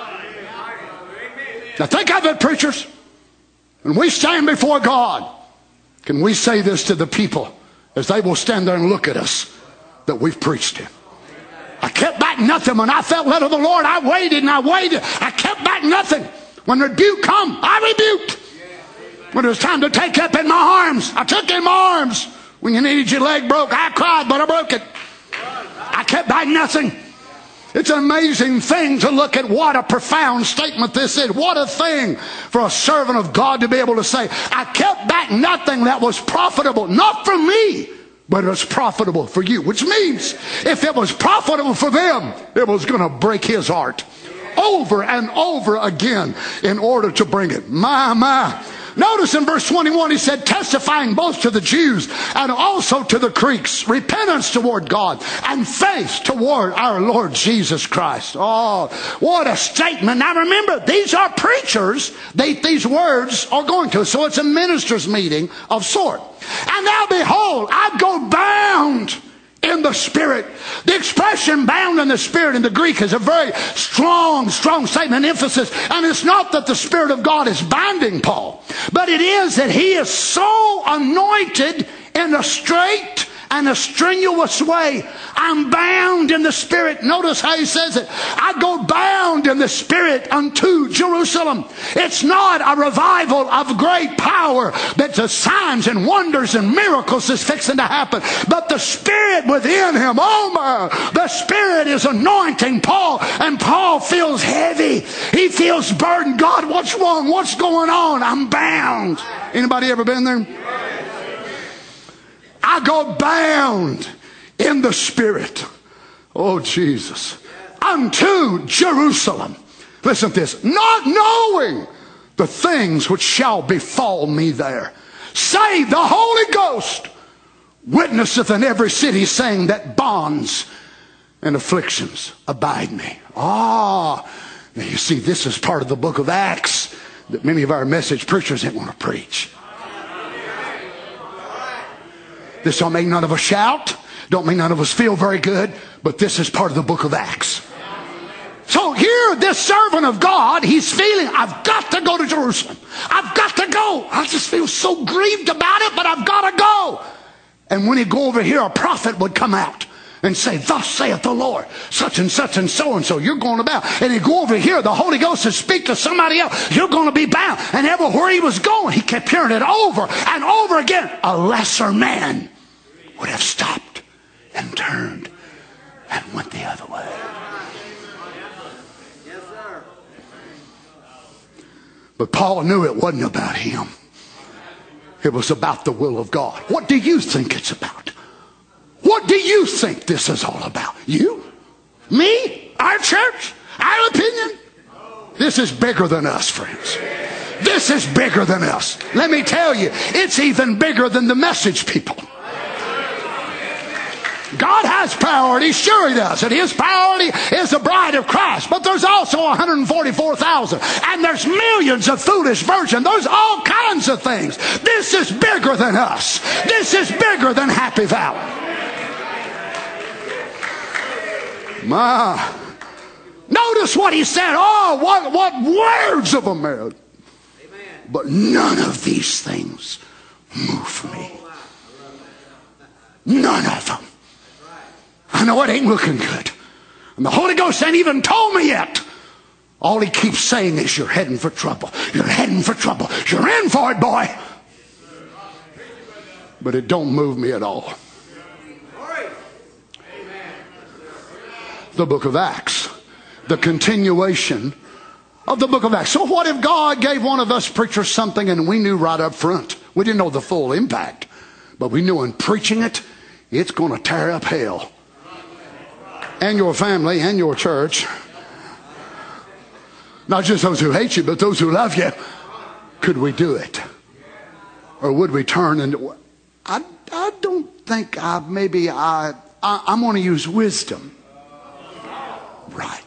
Now think of it, preachers. When we stand before God, can we say this to the people as they will stand there and look at us, that we've preached Him? I kept back nothing. When I felt led of the Lord, I waited and I waited. I kept back nothing. When rebuke come, I rebuked. When it was time to take up in my arms, I took in my arms. When you needed your leg broke, I cried, but I broke it. I kept back nothing. It's an amazing thing to look at what a profound statement this is. What a thing for a servant of God to be able to say, I kept back nothing that was profitable, not for me, but it was profitable for you. Which means if it was profitable for them, it was going to break His heart over and over again in order to bring it. My, my. Notice in verse twenty-one, he said, testifying both to the Jews and also to the Greeks, repentance toward God and faith toward our Lord Jesus Christ. Oh, what a statement. Now remember, these are preachers. They, these words are going to. So it's a minister's meeting of sort. And now behold, I go bound in the Spirit. The expression bound in the Spirit in the Greek is a very strong, strong statement, emphasis. And it's not that the Spirit of God is binding Paul, but it is that he is so anointed in a straight and a strenuous way. I'm bound in the Spirit. Notice how he says it. I go bound in the Spirit unto Jerusalem. It's not a revival of great power that the signs and wonders and miracles is fixing to happen, but the Spirit within him. Oh my, the Spirit is anointing Paul, and Paul feels heavy. He feels burdened. God, what's wrong? What's going on? I'm bound. Anybody ever been there? I go bound in the Spirit. Oh, Jesus. Unto Jerusalem. Listen to this. Not knowing the things which shall befall me there. Save the Holy Ghost witnesseth in every city, saying that bonds and afflictions abide me. Ah, now you see, this is part of the book of Acts that many of our message preachers didn't want to preach. This don't make none of us shout. Don't make none of us feel very good. But this is part of the book of Acts. So here, this servant of God, he's feeling, I've got to go to Jerusalem. I've got to go. I just feel so grieved about it, but I've got to go. And when he'd go over here, a prophet would come out and say, thus saith the Lord, such and such and so and so, you're going about. And he'd go over here, the Holy Ghost would speak to somebody else, you're going to be bound. And everywhere he was going, he kept hearing it over and over again. A lesser man would have stopped and turned and went the other way. But Paul knew it wasn't about him. It was about the will of God. What do you think it's about? What do you think this is all about? You? Me? Our church? Our opinion? This is bigger than us, friends. This is bigger than us. Let me tell you, it's even bigger than the message people. God has priority, sure he does. And his priority is the bride of Christ. But there's also one hundred forty-four thousand. And there's millions of foolish virgins. There's all kinds of things. This is bigger than us. This is bigger than Happy Valley. My. Notice what he said. Oh, what, what words of a man. But none of these things move me. None of them. I know it ain't looking good. And the Holy Ghost ain't even told me yet. All he keeps saying is, you're heading for trouble. You're heading for trouble. You're in for it, boy. But it don't move me at all. The book of Acts. The continuation of the book of Acts. So what if God gave one of us preachers something and we knew right up front? We didn't know the full impact. But we knew in preaching it, it's going to tear up hell. And your family and your church. Not just those who hate you, but those who love you. Could we do it? Or would we turn and... I, I don't think I, maybe I, I, I'm going to use wisdom. Right.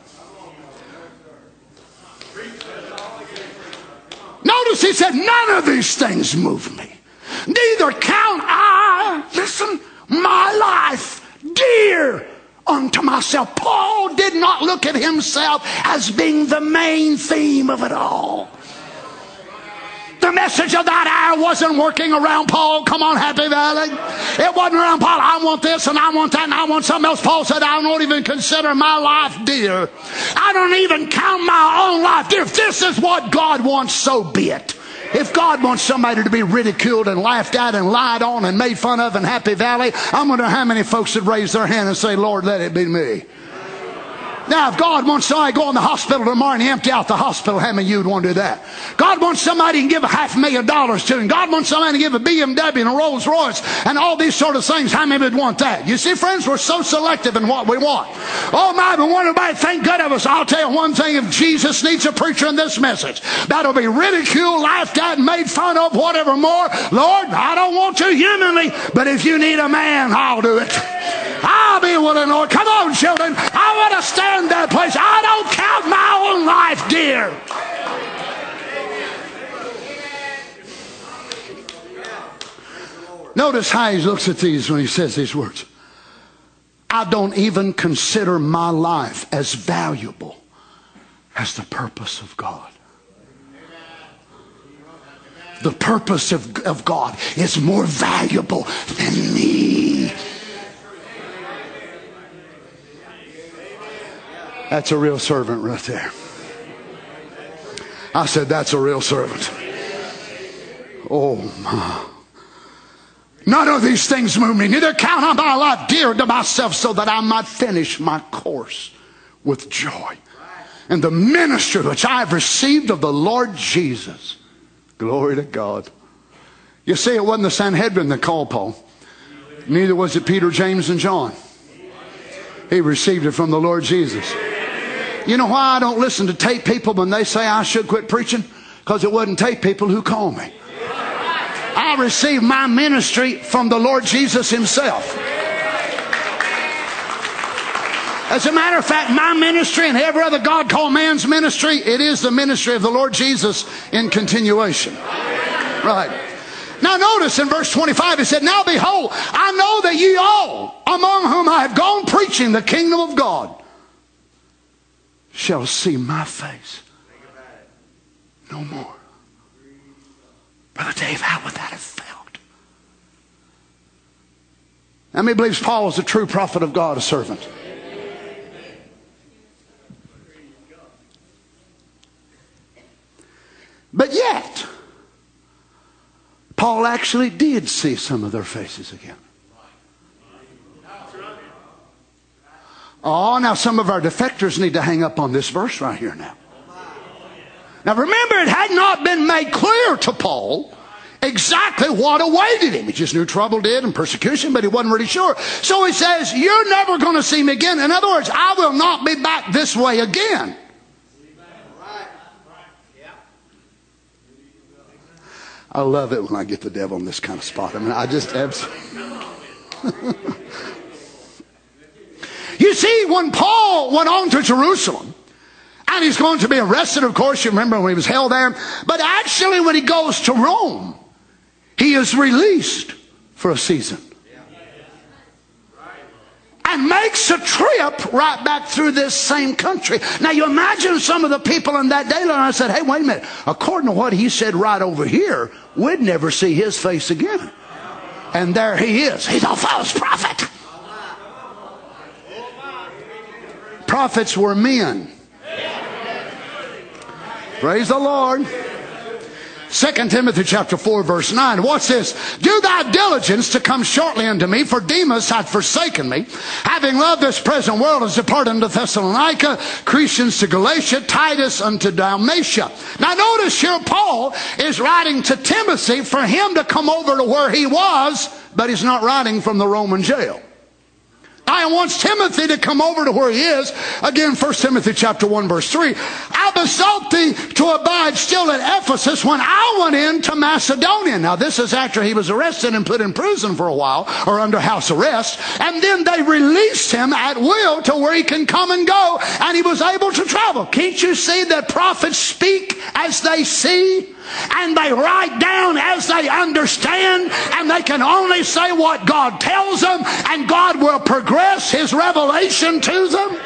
Notice he said, none of these things move me. Neither count I, listen, my life dear unto myself. Paul did not look at himself as being the main theme of it all. The message of that hour wasn't working around Paul. Come on, Happy Valley. It wasn't around Paul. I want this and I want that and I want something else. Paul said, I don't even consider my life dear. I don't even count my own life dear. If this is what God wants, so be it. If God wants somebody to be ridiculed and laughed at and lied on and made fun of in Happy Valley, I wonder how many folks would raise their hand and say, Lord, let it be me. Now, if God wants somebody to go in the hospital tomorrow and empty out the hospital, how many of you would want to do that? God wants somebody to give a half a million dollars to him. God wants somebody to give a B M W and a Rolls Royce and all these sort of things. How many would want that? You see, friends, we're so selective in what we want. Oh, my, but want everybody to think good of us. I'll tell you one thing. If Jesus needs a preacher in this message, that'll be ridiculed, laughed at, and made fun of, whatever more. Lord, I don't want to humanly, but if you need a man, I'll do it. I'll be willing, Lord. Come on, children. I want to stand that place. I don't count my own life dear. Notice how he looks at these when he says these words. I don't even consider my life as valuable as the purpose of God. The purpose of, of God is more valuable than me. That's a real servant right there. I said, that's a real servant. Oh, my. None of these things move me. Neither count I my life dear to myself, so that I might finish my course with joy. And the ministry which I have received of the Lord Jesus. Glory to God. You see, it wasn't the Sanhedrin that called Paul. Neither was it Peter, James, and John. He received it from the Lord Jesus. You know why I don't listen to tape people when they say I should quit preaching? Because it wasn't tape people who called me. I received my ministry from the Lord Jesus himself. As a matter of fact, my ministry and every other God called man's ministry, it is the ministry of the Lord Jesus in continuation. Right. Now notice in verse twenty-five, it said, now behold, I know that ye all, among whom I have gone preaching the kingdom of God, shall see my face no more. Brother Dave, how would that have felt? How many believes Paul was a true prophet of God, a servant? But yet, Paul actually did see some of their faces again. Oh, now some of our defectors need to hang up on this verse right here now. Now remember, it had not been made clear to Paul exactly what awaited him. He just knew trouble did and persecution, but he wasn't really sure. So he says, you're never going to see me again. In other words, I will not be back this way again. I love it when I get the devil in this kind of spot. I mean, I just absolutely... You see, when Paul went on to Jerusalem, and he's going to be arrested, of course, you remember when he was held there. But actually, when he goes to Rome, he is released for a season. And makes a trip right back through this same country. Now, you imagine some of the people in that day, and I said, hey, wait a minute. According to what he said right over here, we'd never see his face again. And there he is. He's a false prophet. Prophets were men. Praise the Lord. Second Timothy chapter four verse nine. What's this? Do thy diligence to come shortly unto me, for Demas hath forsaken me, having loved this present world, is departed unto Thessalonica, Crescens to Galatia, Titus unto Dalmatia. Now notice here Paul is writing to Timothy for him to come over to where he was, but he's not writing from the Roman jail. I wants Timothy to come over to where he is. Again, First Timothy chapter one verse three. I besought thee to abide still at Ephesus when I went into Macedonia. Now this is after he was arrested and put in prison for a while, or under house arrest. And then they released him at will to where he can come and go, and he was able to travel. Can't you see that prophets speak as they see? And they write down as they understand, and they can only say what God tells them, and God will progress His revelation to them.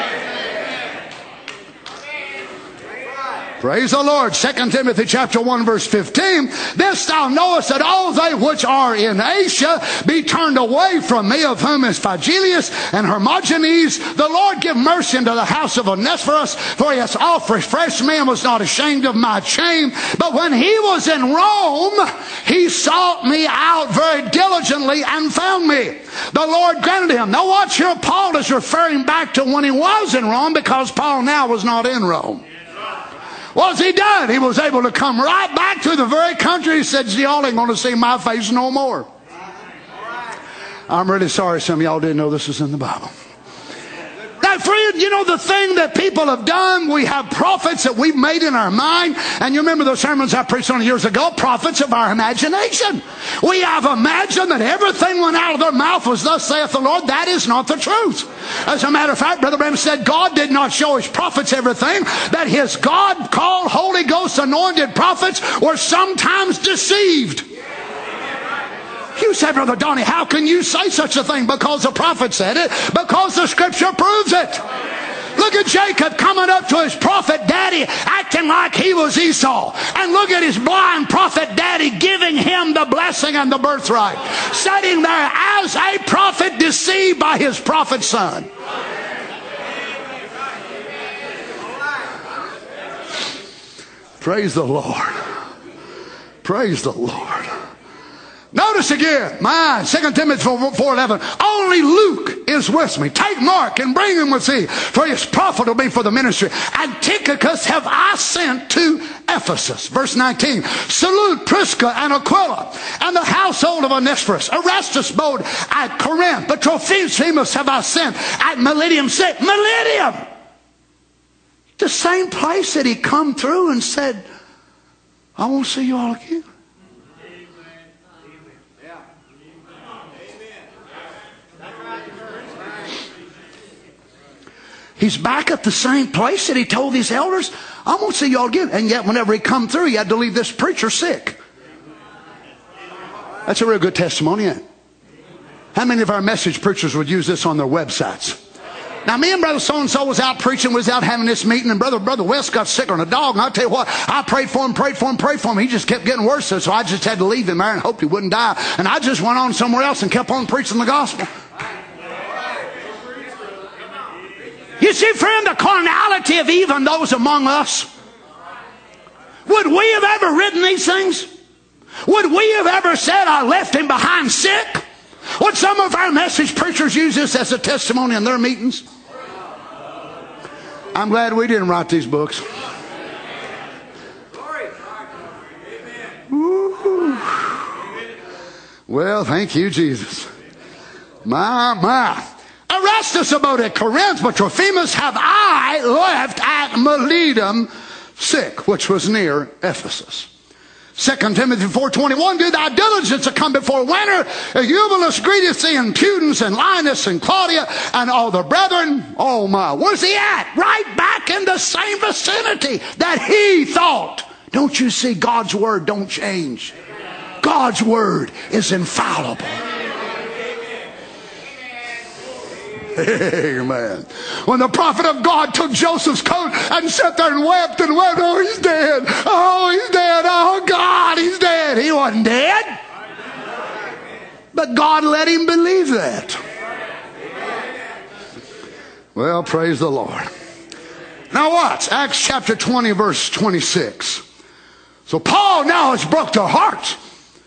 Praise the Lord. Second Timothy chapter one verse fifteen. This thou knowest, that all they which are in Asia be turned away from me, of whom is Phygelius and Hermogenes. The Lord give mercy unto the house of Onesiphorus, for he has oft refreshed me and was not ashamed of my shame. But when he was in Rome, he sought me out very diligently and found me. The Lord granted him. Now watch here, Paul is referring back to when he was in Rome, because Paul now was not in Rome. What's he done? He was able to come right back to the very country. He said, y'all ain't going to see my face no more. I'm really sorry some of y'all didn't know this was in the Bible. Now, friend, you know the thing that people have done? We have prophets that we've made in our mind. And you remember those sermons I preached on years ago? Prophets of our imagination. We have imagined that everything went out of their mouth was thus saith the Lord. That is not the truth. As a matter of fact, Brother Branham said God did not show His prophets everything. That His God-called, Holy Ghost anointed prophets were sometimes deceived. You say, Brother Donnie, how can you say such a thing? Because the prophet said it. Because the scripture proves it. Look at Jacob coming up to his prophet daddy acting like he was Esau. And look at his blind prophet daddy giving him the blessing and the birthright. Sitting there as a prophet deceived by his prophet son. Praise the Lord. Praise the Lord. Notice again, mine, Second Timothy four eleven. Only Luke is with me. Take Mark and bring him with thee, for he is profitable me for the ministry. And Tychicus have I sent to Ephesus. Verse nineteen. Salute Prisca and Aquila and the household of Onesiphorus. Erastus abode at Corinth, but Trophimus have I sent at Miletum. Say, Miletum! The same place that he come through and said, I won't see you all again. He's back at the same place that he told these elders, I won't see y'all again. And yet whenever he come through, he had to leave this preacher sick. That's a real good testimony, ain't it? How many of our message preachers would use this on their websites? Now, me and Brother so-and-so was out preaching, was out having this meeting, and Brother Brother West got sick on a dog. And I'll tell you what, I prayed for him, prayed for him, prayed for him. He just kept getting worse, so I just had to leave him there and hoped he wouldn't die. And I just went on somewhere else and kept on preaching the gospel. You see, friend, the carnality of even those among us. Would we have ever written these things? Would we have ever said, I left him behind sick? Would some of our message preachers use this as a testimony in their meetings? I'm glad we didn't write these books. Woo-hoo. Well, thank you, Jesus. My, my. Erastus abode at Corinth, but Trophimus have I left at Miletum sick, which was near Ephesus. Second Timothy four twenty-one, do thy diligence to come before winter. Eubulus greeteth thee, and Pudens and Linus and Claudia and all the brethren. Oh my, where's he at? Right back in the same vicinity that he thought. Don't you see, God's word don't change. God's word is infallible. Amen. When the prophet of God took Joseph's coat and sat there and wept and wept, oh, he's dead. Oh, he's dead. Oh, God, he's dead. He wasn't dead. But God let him believe that. Well, praise the Lord. Now watch. Acts chapter twenty, verse twenty-six. So Paul now has broke their hearts.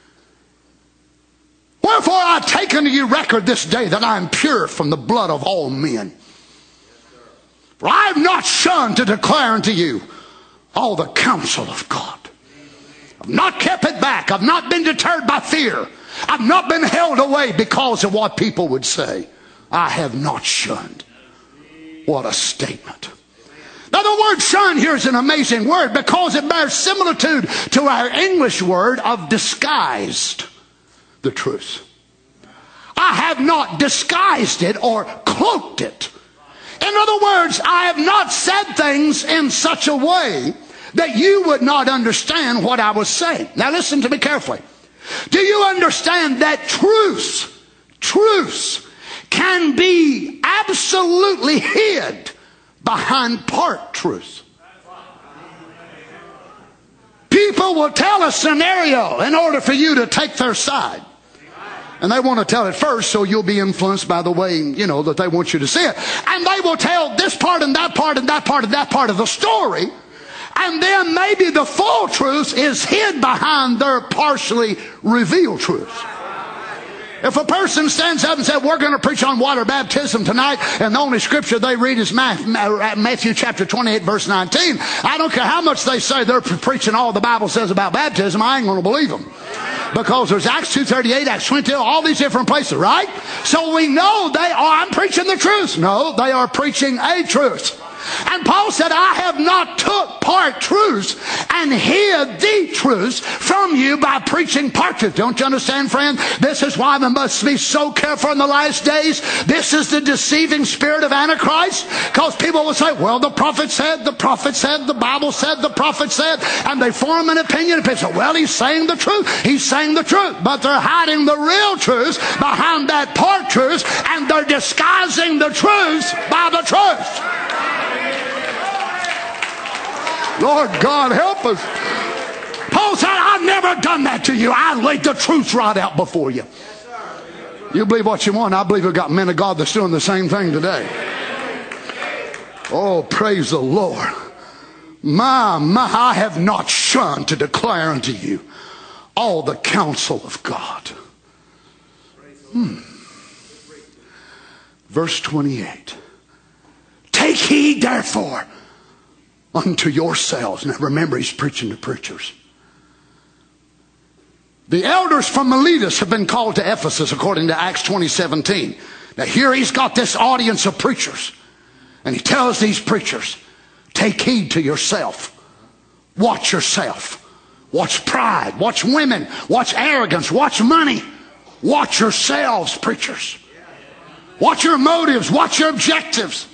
Wherefore I take unto you record this day that I am pure from the blood of all men. For I have not shunned to declare unto you all the counsel of God. I've not kept it back. I've not been deterred by fear. I've not been held away because of what people would say. I have not shunned. What a statement. Now Now the word shun here is an amazing word because it bears similitude to our English word of disguised the truth. I have not disguised it or cloaked it. In other words, I have not said things in such a way that you would not understand what I was saying. Now listen to me carefully. Do you understand that truths, truths can be absolutely hid behind part truth? People will tell a scenario in order for you to take their side. And they want to tell it first, so you'll be influenced by the way, you know, that they want you to see it. And they will tell this part and that part and that part and that part of the story. And then maybe the full truth is hid behind their partially revealed truth. If a person stands up and says, we're going to preach on water baptism tonight, and the only scripture they read is Matthew chapter twenty-eight, verse nineteen, I don't care how much they say they're preaching all the Bible says about baptism, I ain't going to believe them. Because there's Acts two thirty-eight, Acts twenty, all these different places, right? So we know they are, I'm preaching the truth. No, they are preaching a truth. And Paul said, I have not took part truths and hid the truths from you by preaching part truth. Don't you understand, friend? This is why we must be so careful in the last days. This is the deceiving spirit of Antichrist. Because people will say, well, the prophet said, the prophet said, the Bible said, the prophet said. And they form an opinion. And people say, well, he's saying the truth. He's saying the truth. But they're hiding the real truths behind that part truth. And they're disguising the truths by the truth. Lord God, help us. Paul said, I've never done that to you. I laid the truth right out before you. You believe what you want. I believe we've got men of God that's doing the same thing today. Oh, praise the Lord. My, my, I have not shunned to declare unto you all the counsel of God. Hmm. Verse twenty-eight. Take heed, therefore, unto yourselves. Now remember, he's preaching to preachers. The elders from Miletus have been called to Ephesus according to Acts twenty seventeen. Now here he's got this audience of preachers. And he tells these preachers, take heed to yourself. Watch yourself. Watch pride. Watch women. Watch arrogance. Watch money. Watch yourselves, preachers. Watch your motives. Watch your objectives.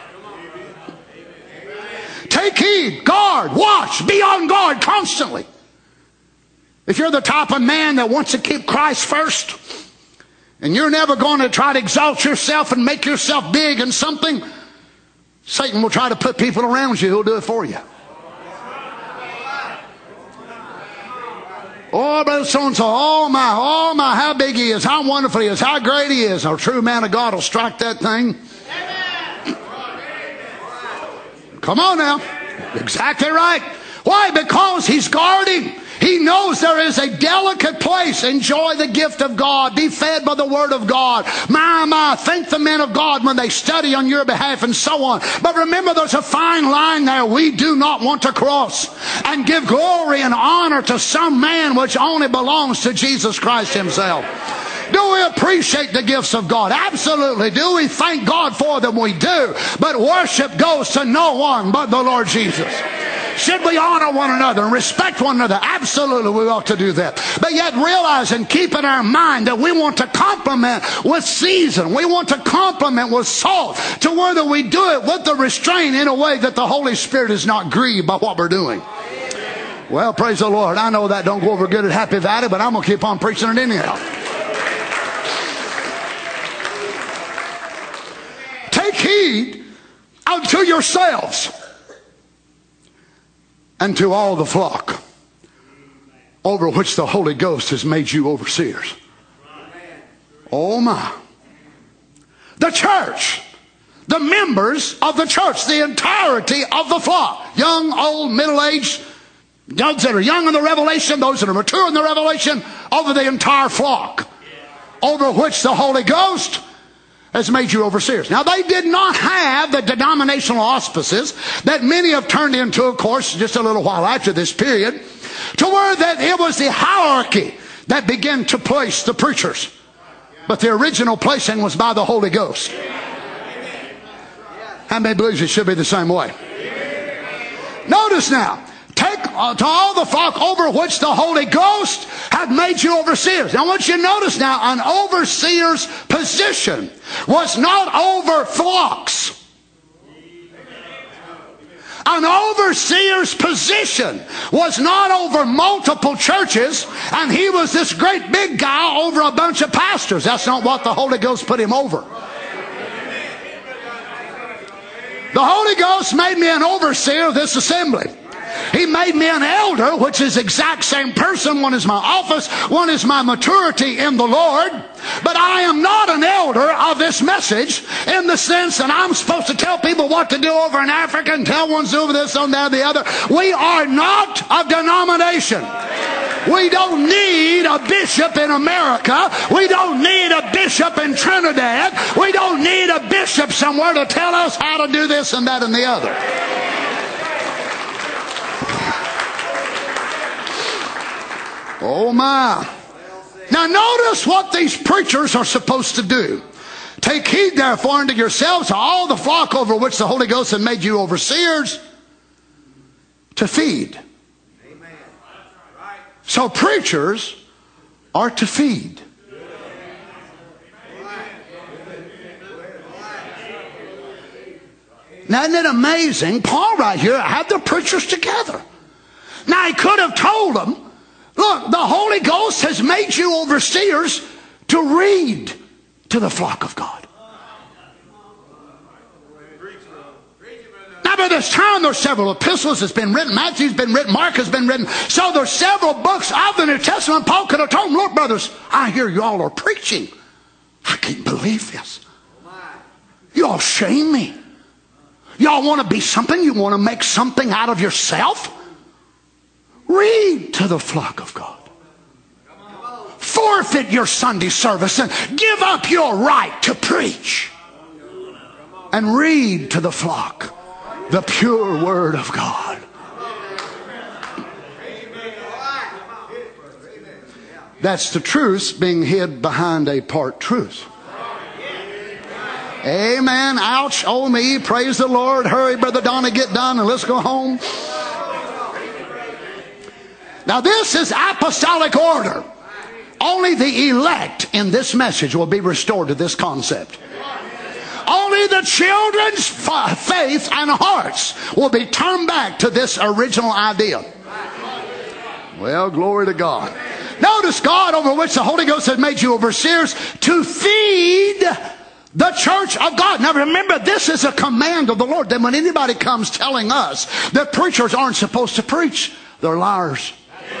Take heed, guard, watch, be on guard constantly. If you're the type of man that wants to keep Christ first, and you're never going to try to exalt yourself and make yourself big in something, Satan will try to put people around you who'll do it for you. Oh, brother so-and-so, oh my, oh my, how big he is, how wonderful he is, how great he is. A true man of God will strike that thing. Come on now. Exactly right. Why? Because he's guarding. He knows there is a delicate place. Enjoy the gift of God. Be fed by the word of God. My, my, thank the men of God when they study on your behalf and so on. But remember, there's a fine line there we do not want to cross and give glory and honor to some man which only belongs to Jesus Christ himself. Do we appreciate the gifts of God? Absolutely. Do we thank God for them? We do. But worship goes to no one but the Lord Jesus. Should we honor one another and respect one another? Absolutely, we ought to do that. But yet realize and keep in our mind that we want to compliment with season. We want to compliment with salt to where that we do it with the restraint in a way that the Holy Spirit is not grieved by what we're doing. Well, praise the Lord. I know that don't go over good at Happy Valley, but I'm going to keep on preaching it anyhow. Take heed unto yourselves and to all the flock over which the Holy Ghost has made you overseers. Oh my. The church, the members of the church, the entirety of the flock, young, old, middle-aged, those that are young in the revelation, those that are mature in the revelation, over the entire flock, over which the Holy Ghost has made you overseers. Now, they did not have the denominational auspices that many have turned into, of course, just a little while after this period, to where that it was the hierarchy that began to place the preachers. But the original placing was by the Holy Ghost. How many believes it should be the same way? Notice now. Take uh, to all the flock over which the Holy Ghost hath made you overseers. Now I want you to notice now, an overseer's position was not over flocks. An overseer's position was not over multiple churches, and he was this great big guy over a bunch of pastors. That's not what the Holy Ghost put him over. The Holy Ghost made me an overseer of this assembly. He made me an elder, which is the exact same person. One is my office, one is my maturity in the Lord. But I am not an elder of this message in the sense that I'm supposed to tell people what to do over in Africa and tell ones over this, on that, the other. We are not a denomination. We don't need a bishop in America. We don't need a bishop in Trinidad. We don't need a bishop somewhere to tell us how to do this and that and the other. Oh my. Now notice what these preachers are supposed to do. Take heed therefore unto yourselves to all the flock over which the Holy Ghost hath made you overseers, to feed. So preachers are to feed. Now isn't it amazing? Paul right here had the preachers together. Now he could have told them, look, the Holy Ghost has made you overseers to read to the flock of God. Now by this time there's several epistles that's been written. Matthew's been written. Mark has been written. So there's several books of the New Testament. Paul could have told them, look brothers, I hear you all are preaching. I can't believe this. You all shame me. Y'all want to be something? You want to make something out of yourself? Read to the flock of God. Forfeit your Sunday service and give up your right to preach. And read to the flock the pure word of God. That's the truth being hid behind a part truth. Amen. Ouch. Oh me. Praise the Lord. Hurry, Brother Donnie, get done and let's go home. Now this is apostolic order. Only the elect in this message will be restored to this concept. Only the children's faith and hearts will be turned back to this original idea. Well, glory to God. Notice God over which the Holy Ghost has made you overseers to feed the church of God. Now remember, this is a command of the Lord. Then when anybody comes telling us that preachers aren't supposed to preach, they're liars.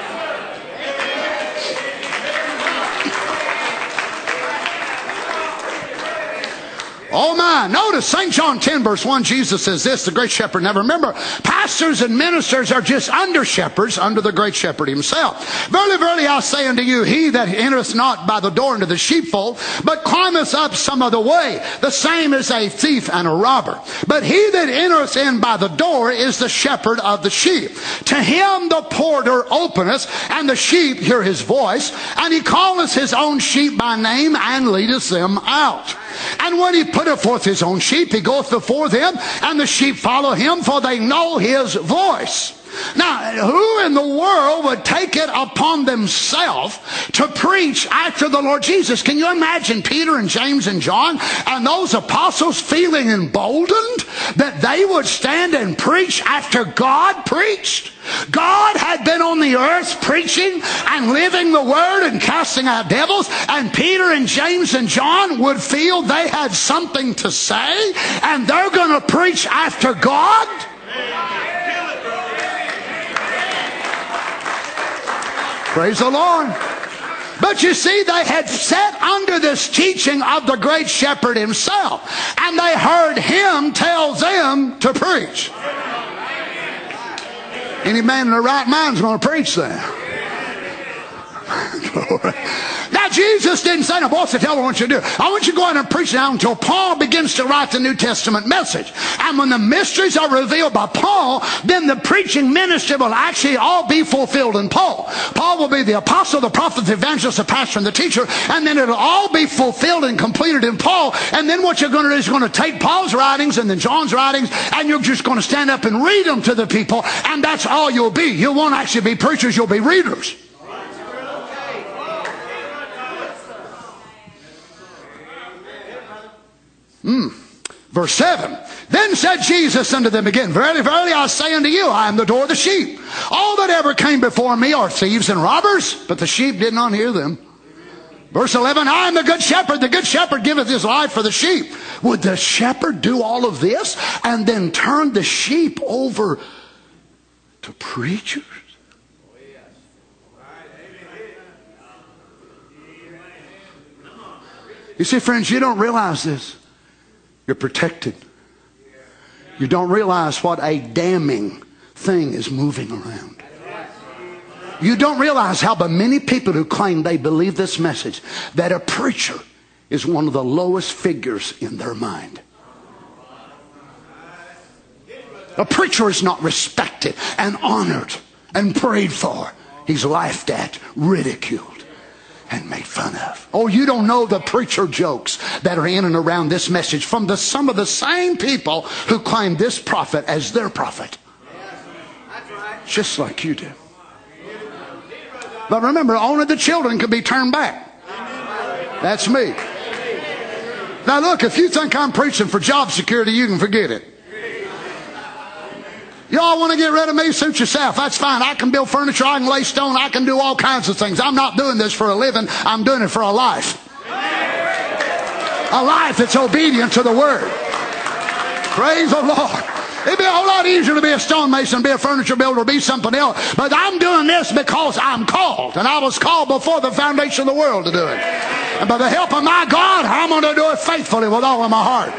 Oh my, notice Saint John ten verse one, Jesus says this, the great shepherd. Now remember, pastors and ministers are just under shepherds under the great shepherd himself. Verily, verily, I say unto you, he that entereth not by the door into the sheepfold, but climbeth up some other way, the same is a thief and a robber. But he that entereth in by the door is the shepherd of the sheep. To him the porter openeth, and the sheep hear his voice, and he calleth his own sheep by name, and leadeth them out. And when he putteth forth his own sheep, he goeth before them, and the sheep follow him, for they know his voice. Now, who in the world would take it upon themselves to preach after the Lord Jesus? Can you imagine Peter and James and John and those apostles feeling emboldened that they would stand and preach after God preached? God had been on the earth preaching and living the word and casting out devils, and Peter and James and John would feel they had something to say, and they're going to preach after God? Praise the Lord. But you see, they had sat under this teaching of the great shepherd himself, and they heard him tell them to preach. Any man in their right mind is going to preach that. Now Jesus didn't say, now boss, tell me what I want you to do. I want you to go out and preach now until Paul begins to write the New Testament message. And when the mysteries are revealed by Paul, then the preaching ministry will actually all be fulfilled in Paul. Paul will be the apostle, the prophet, the evangelist, the pastor, and the teacher, and then it'll all be fulfilled and completed in Paul. And then what you're going to do is you're going to take Paul's writings and then John's writings, and you're just going to stand up and read them to the people, and that's all you'll be. You won't actually be preachers, you'll be readers. Hmm. Verse seven. Then said Jesus unto them again, Verily, verily, I say unto you, I am the door of the sheep. All that ever came before me are thieves and robbers, but the sheep did not hear them. Verse eleven, I am the good shepherd. The good shepherd giveth his life for the sheep. Would the shepherd do all of this and then turn the sheep over to preachers? You see, friends, you don't realize this. You're protected. You don't realize what a damning thing is moving around. You don't realize how the many people who claim they believe this message, that a preacher is one of the lowest figures in their mind. A preacher is not respected and honored and prayed for. He's laughed at, ridiculed, and made fun of. Oh, you don't know the preacher jokes that are in and around this message from the, some of the same people who claim this prophet as their prophet. Just like you do. But remember, only the children can be turned back. That's me. Now look, if you think I'm preaching for job security, you can forget it. Y'all want to get rid of me? Suit yourself. That's fine. I can build furniture. I can lay stone. I can do all kinds of things. I'm not doing this for a living. I'm doing it for a life. A life that's obedient to the Word. Praise the Lord. It'd be a whole lot easier to be a stonemason, be a furniture builder, be something else. But I'm doing this because I'm called. And I was called before the foundation of the world to do it. And by the help of my God, I'm going to do it faithfully with all of my heart.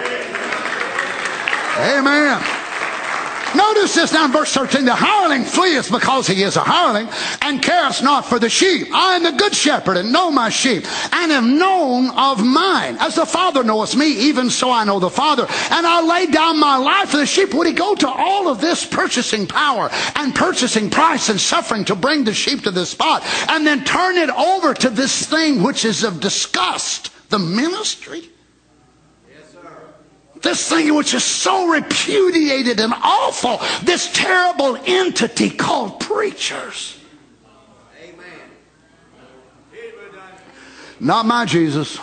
Amen. Notice this now in verse thirteen. The hireling fleeth because he is a hireling, and careth not for the sheep. I am the good shepherd, and know my sheep, and am known of mine. As the Father knoweth me, even so I know the Father. And I lay down my life for the sheep. Would he go to all of this purchasing power and purchasing price and suffering to bring the sheep to this spot, and then turn it over to this thing which is of disgust, the ministry? This thing which is so repudiated and awful, this terrible entity called preachers. Amen. Not my Jesus.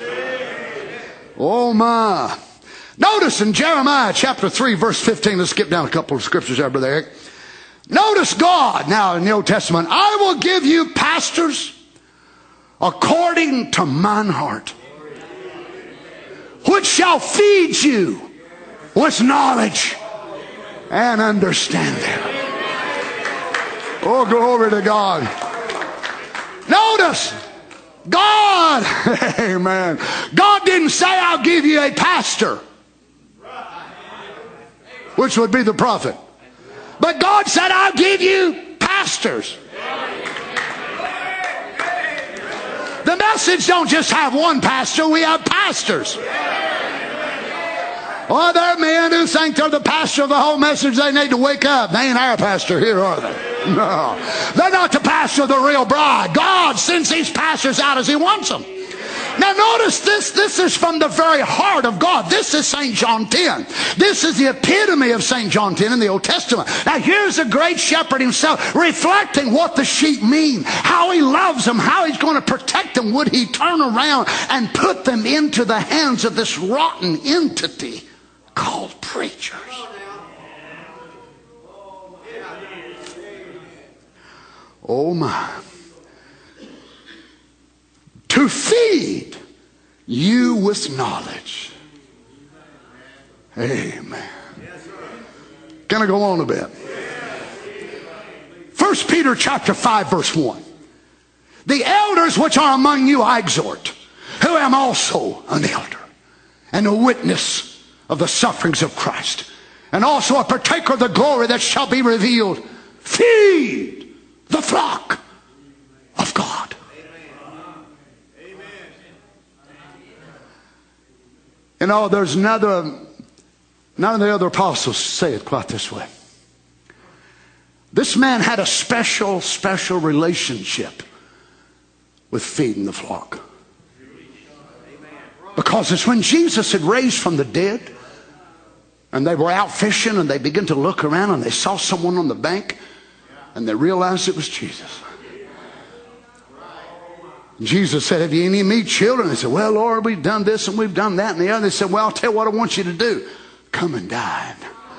Oh my. Notice in Jeremiah chapter three verse fifteen, let's skip down a couple of scriptures there, Brother Eric. Notice God now in the Old Testament. I will give you pastors according to mine heart, which shall feed you with knowledge and understanding. Oh, glory to God. Notice, God, amen. God didn't say, I'll give you a pastor, which would be the prophet. But God said, I'll give you pastors. The message don't just have one pastor, we have pastors. Oh, there are men who think they're the pastor of the whole message. They need to wake up. They ain't our pastor here, are they? No. They're not the pastor of the real bride. God sends these pastors out as he wants them. Now notice this, this is from the very heart of God. This is Saint John ten. This is the epitome of Saint John ten in the Old Testament. Now here's the great shepherd himself reflecting what the sheep mean, how he loves them, how he's going to protect them. Would he turn around and put them into the hands of this rotten entity called preachers? Oh my. To feed you with knowledge. Amen. Can I go on a bit? First Peter chapter five verse one. The elders which are among you I exhort, who am also an elder, and a witness of the sufferings of Christ, and also a partaker of the glory that shall be revealed. Feed the flock of God. You know, there's another, none of the other apostles say it quite this way. This man had a special, special relationship with feeding the flock. Because it's when Jesus had raised from the dead, and they were out fishing, and they began to look around, and they saw someone on the bank, and they realized it was Jesus. Jesus said, have you any of me children? They said, well, Lord, we've done this and we've done that and the other. They said, well, I'll tell you what I want you to do. Come and dine.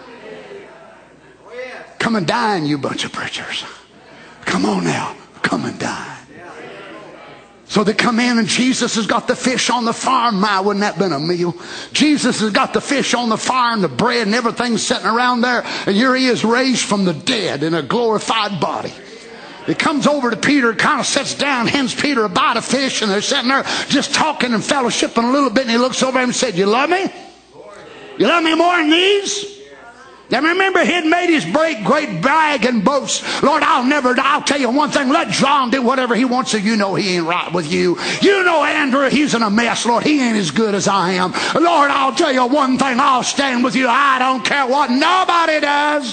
Come and dine, you bunch of preachers. Come on now. Come and dine. So they come in and Jesus has got the fish on the fire. My, wouldn't that have been a meal? Jesus has got the fish on the fire and the bread and everything's sitting around there. And here he is raised from the dead in a glorified body. He comes over to Peter, kind of sits down, hands Peter a bite of fish, and they're sitting there just talking and fellowshipping a little bit. And he looks over at him and said, you love me? You love me more than these? Now remember, he had made his great, great brag and boast. Lord, I'll never, I'll tell you one thing. Let John do whatever he wants to. You know he ain't right with you. You know Andrew, he's in a mess. Lord, he ain't as good as I am. Lord, I'll tell you one thing. I'll stand with you. I don't care what nobody does.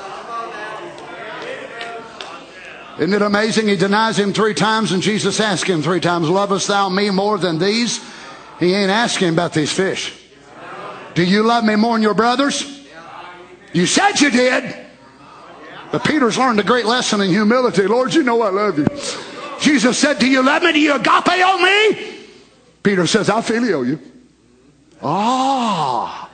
Isn't it amazing? He denies him three times, and Jesus asked him three times, lovest thou me more than these? He ain't asking about these fish. Do you love me more than your brothers? You said you did. But Peter's learned a great lesson in humility. Lord, you know I love you. Jesus said, do you love me? Do you agapeo me? Peter says, I phileo you. Ah.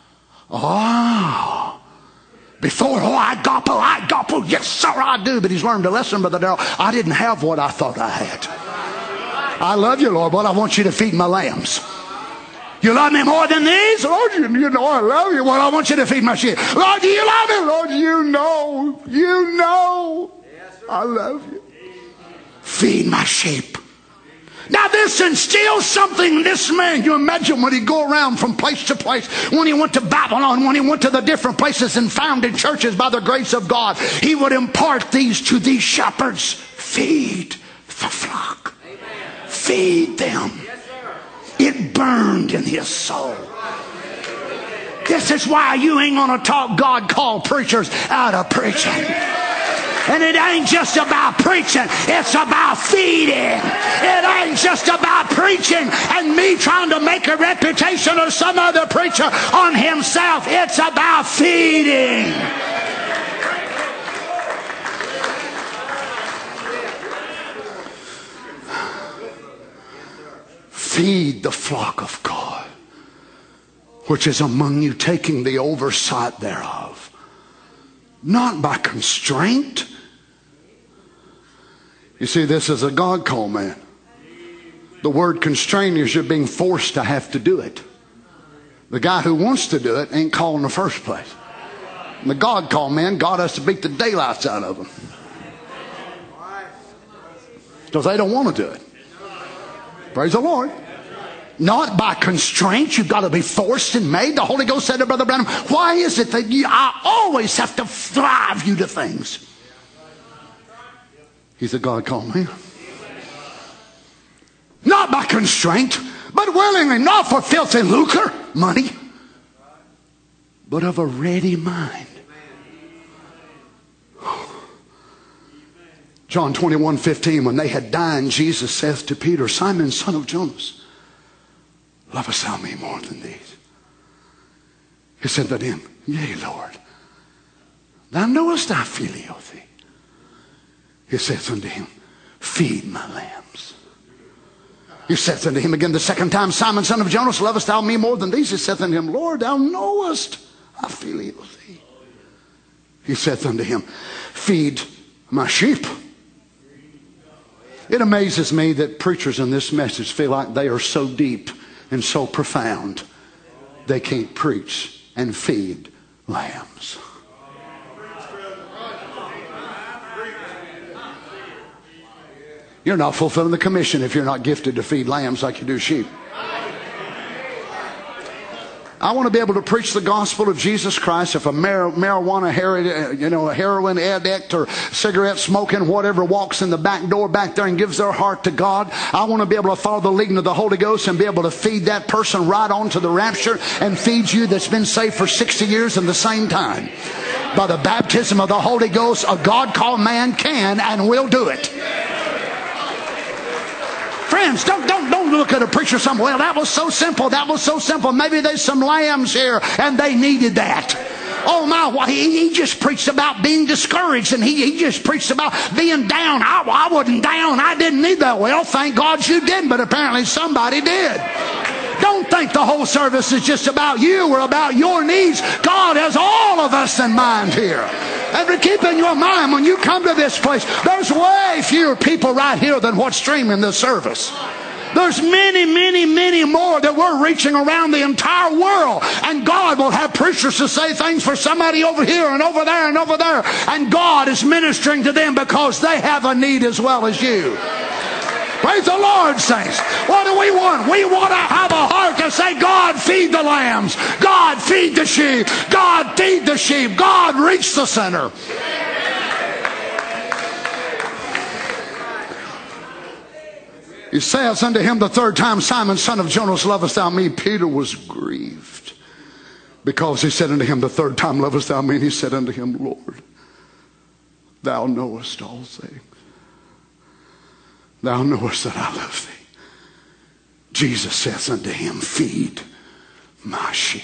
Ah. Before, oh, I agapo, I agapo. Yes, sir, I do. But he's learned a lesson, Brother Darrell. I didn't have what I thought I had. I love you, Lord, but I want you to feed my lambs. You love me more than these? Lord, you, you know I love you. Well, I want you to feed my sheep. Lord, do you love me? Lord, you know. You know. I love you. Feed my sheep. Now this instills something in this man. You imagine when he'd go around from place to place, when he went to Babylon, when he went to the different places and founded churches by the grace of God, he would impart these to these shepherds. Feed the flock. Amen. Feed them. Yes, it burned in his soul. This is why you ain't gonna talk God called preachers out of preaching. And it ain't just about preaching, it's about feeding. It ain't just about preaching and me trying to make a reputation of some other preacher on himself. It's about feeding. Feed the flock of God, which is among you, taking the oversight thereof, not by constraint. You see, this is a God call, man. The word constrain is you're being forced to have to do it. The guy who wants to do it ain't called in the first place. And the God call, man, God has to beat the daylights out of them. Because they don't want to do it. Praise the Lord. Not by constraint. You've got to be forced and made. The Holy Ghost said to Brother Branham, why is it that you, I always have to drive you to things? He's a God called man. Not by constraint, but willingly, not for filthy lucre, money, but of a ready mind. John twenty-one fifteen, when they had dined, Jesus saith to Peter, Simon, son of Jonas, lovest thou me more than these? He said to him, yea, Lord, thou knowest I phileo thee. He saith unto him, feed my lambs. He saith unto him again the second time, Simon, son of Jonas, lovest thou me more than these? He saith unto him, Lord, thou knowest I phileo thee. He saith unto him, feed my sheep. It amazes me that preachers in this message feel like they are so deep and so profound they can't preach and feed lambs. You're not fulfilling the commission if you're not gifted to feed lambs like you do sheep. I want to be able to preach the gospel of Jesus Christ. If a mar- marijuana, hero- you know, a heroin addict or cigarette smoking, whatever, walks in the back door back there and gives their heart to God, I want to be able to follow the leading of the Holy Ghost and be able to feed that person right on to the rapture and feed you that's been saved for sixty years in the same time. By the baptism of the Holy Ghost, a God-called man can and will do it. Friends, don't, don't, don't look at a preacher somewhere. Well, that was so simple. That was so simple. Maybe there's some lambs here and they needed that. Oh my, well, he, he just preached about being discouraged, and he, he just preached about being down. I, I wasn't down. I didn't need that. Well, thank God you didn't, but apparently somebody did. Don't think the whole service is just about you or about your needs. God has all of us in mind here. And keep in your mind, when you come to this place, there's way fewer people right here than what's streaming this service. There's many, many, many more that we're reaching around the entire world. And God will have preachers to say things for somebody over here and over there and over there. And God is ministering to them because they have a need as well as you. Praise the Lord, saints. What do we want? We want to have a heart to say, God, feed the lambs. God, feed the sheep. God, feed the sheep. God, reach the sinner. He says unto him the third time, Simon, son of Jonas, lovest thou me? Peter was grieved because he said unto him the third time, lovest thou me? And he said unto him, Lord, thou knowest all things. Thou knowest that I love thee. Jesus says unto him, feed my sheep.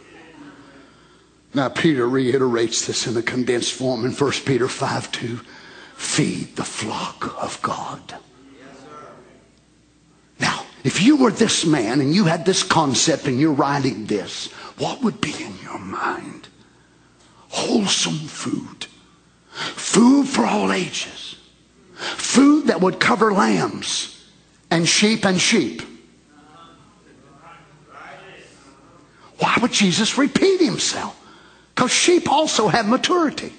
Now Peter reiterates this in a condensed form in First Peter five two. Feed the flock of God. Now, if you were this man and you had this concept and you're writing this, what would be in your mind? Wholesome food. Food for all ages. Food that would cover lambs and sheep and sheep. Why would Jesus repeat himself? Because sheep also have maturity.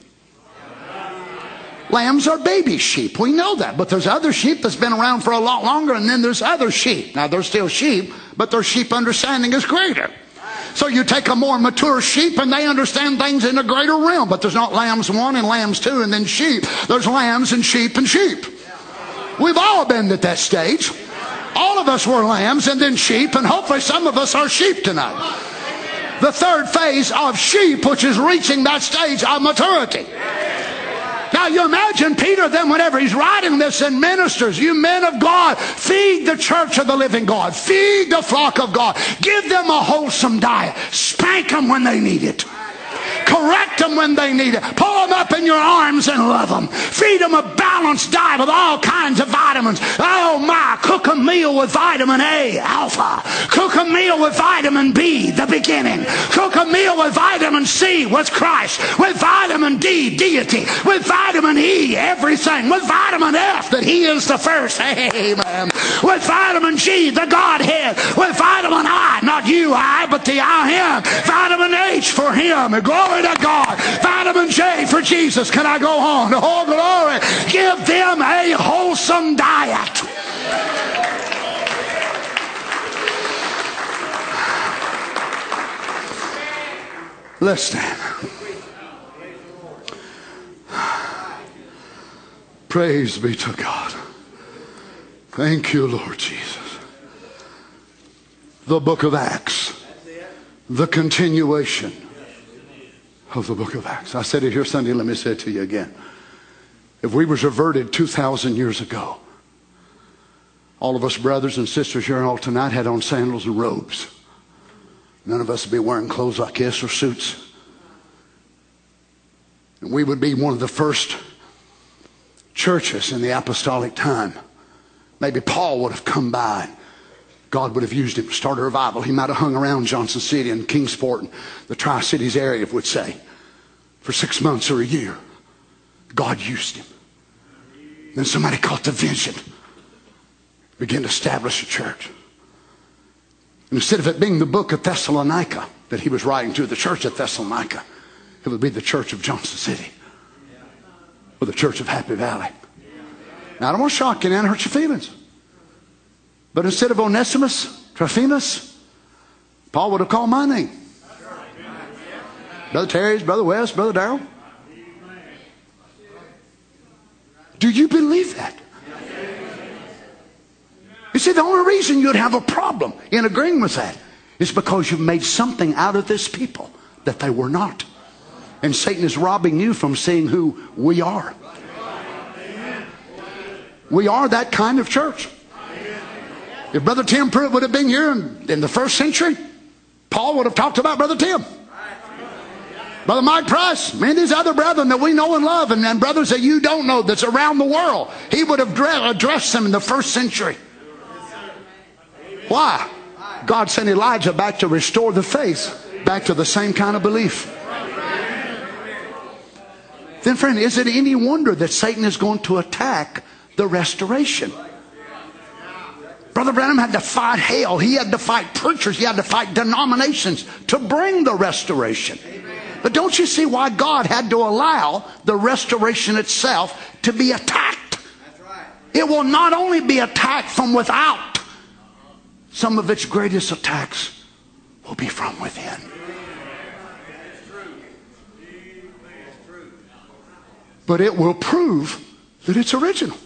Lambs are baby sheep. We know that. But there's other sheep that's been around for a lot longer, and then there's other sheep. Now, they're still sheep, but their sheep understanding is greater. So you take a more mature sheep and they understand things in a greater realm. But there's not lambs one and lambs two and then sheep. There's lambs and sheep and sheep. We've all been at that stage. All of us were lambs and then sheep, and hopefully some of us are sheep tonight. The third phase of sheep, which is reaching that stage of maturity. Now you imagine Peter then, whenever he's writing this, and ministers, you men of God, feed the church of the living God. Feed the flock of God. Give them a wholesome diet. Spank them when they need it. Correct them when they need it. Pull them up in your arms and love them. Feed them a balanced diet with all kinds of vitamins. Oh my, cook a meal with vitamin A, alpha. Cook a meal with vitamin B, the beginning. Cook a meal with vitamin C, with Christ. With vitamin D, deity. With vitamin E, everything. With vitamin F, that he is the first. Amen. With vitamin G, the Godhead. With vitamin I, not you, I, but the I, him. Vitamin H for him. Glory to God. Vitamin J for Jesus. Can I go on? Oh, glory. Give them a wholesome diet. Let's stand. Praise be to God. Thank you, Lord Jesus. The book of Acts. The continuation of the book of Acts. I said it here Sunday, let me say it to you again. If we were reverted two thousand years ago, all of us brothers and sisters here all tonight had on sandals and robes. None of us would be wearing clothes like this or suits. And we would be one of the first churches in the apostolic time. Maybe Paul would have come by. God would have used him to start a revival. He might have hung around Johnson City and Kingsport and the Tri-Cities area, would say, for six months or a year. God used him. Then somebody caught the vision, began to establish a church. And instead of it being the book of Thessalonica that he was writing to, the church of Thessalonica, it would be the church of Johnson City or the church of Happy Valley. Now, I don't want to shock you and hurt your feelings. But instead of Onesimus, Trophimus, Paul would have called my name. Brother Terry's, Brother West, Brother Darrell? Do you believe that? You see, the only reason you'd have a problem in agreeing with that is because you've made something out of this people that they were not. And Satan is robbing you from seeing who we are. We are that kind of church. If Brother Tim Pruitt would have been here in, in the first century, Paul would have talked about Brother Tim. Brother Mike Price, many of these other brethren that we know and love, and, and brothers that you don't know that's around the world, he would have addressed them in the first century. Why? God sent Elijah back to restore the faith, back to the same kind of belief. Then, friend, is it any wonder that Satan is going to attack the restoration? Brother Branham had to fight hell. He had to fight preachers. He had to fight denominations to bring the restoration. But don't you see why God had to allow the restoration itself to be attacked? It will not only be attacked from without, some of its greatest attacks will be from within. But it will prove that it's original.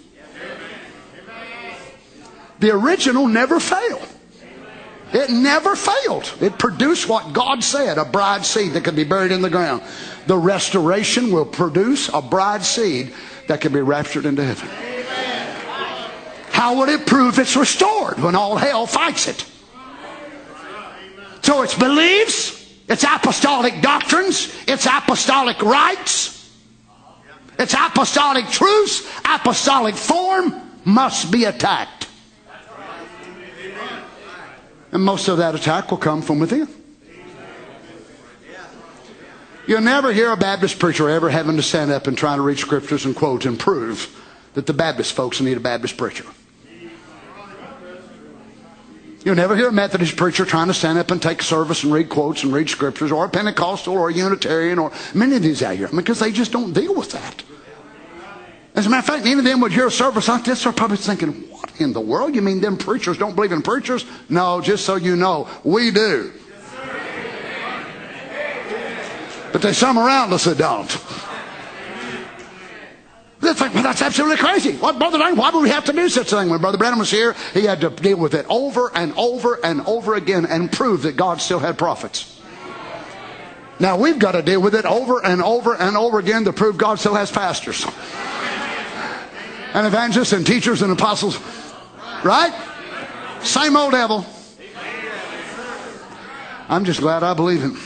The original never failed. It never failed. It produced what God said, a bride seed that could be buried in the ground. The restoration will produce a bride seed that can be raptured into heaven. How would it prove it's restored when all hell fights it? So it's beliefs, it's apostolic doctrines, it's apostolic rites, it's apostolic truths, apostolic form must be attacked. And most of that attack will come from within. You'll never hear a Baptist preacher ever having to stand up and try to read scriptures and quote and prove that the Baptist folks need a Baptist preacher. You'll never hear a Methodist preacher trying to stand up and take service and read quotes and read scriptures, or a Pentecostal or a Unitarian or many of these out here, because they just don't deal with that. As a matter of fact, any of them would hear a service like this, they're probably thinking, what in the world? You mean them preachers don't believe in preachers? No, just so you know, we do. But there's some around us that don't. That's like, well, that's absolutely crazy. What, Brother Branham, why would we have to do such a thing? When Brother Branham was here, he had to deal with it over and over and over again and prove that God still had prophets. Now we've got to deal with it over and over and over again to prove God still has pastors and evangelists and teachers and apostles. Right? Same old devil. I'm just glad I believe him.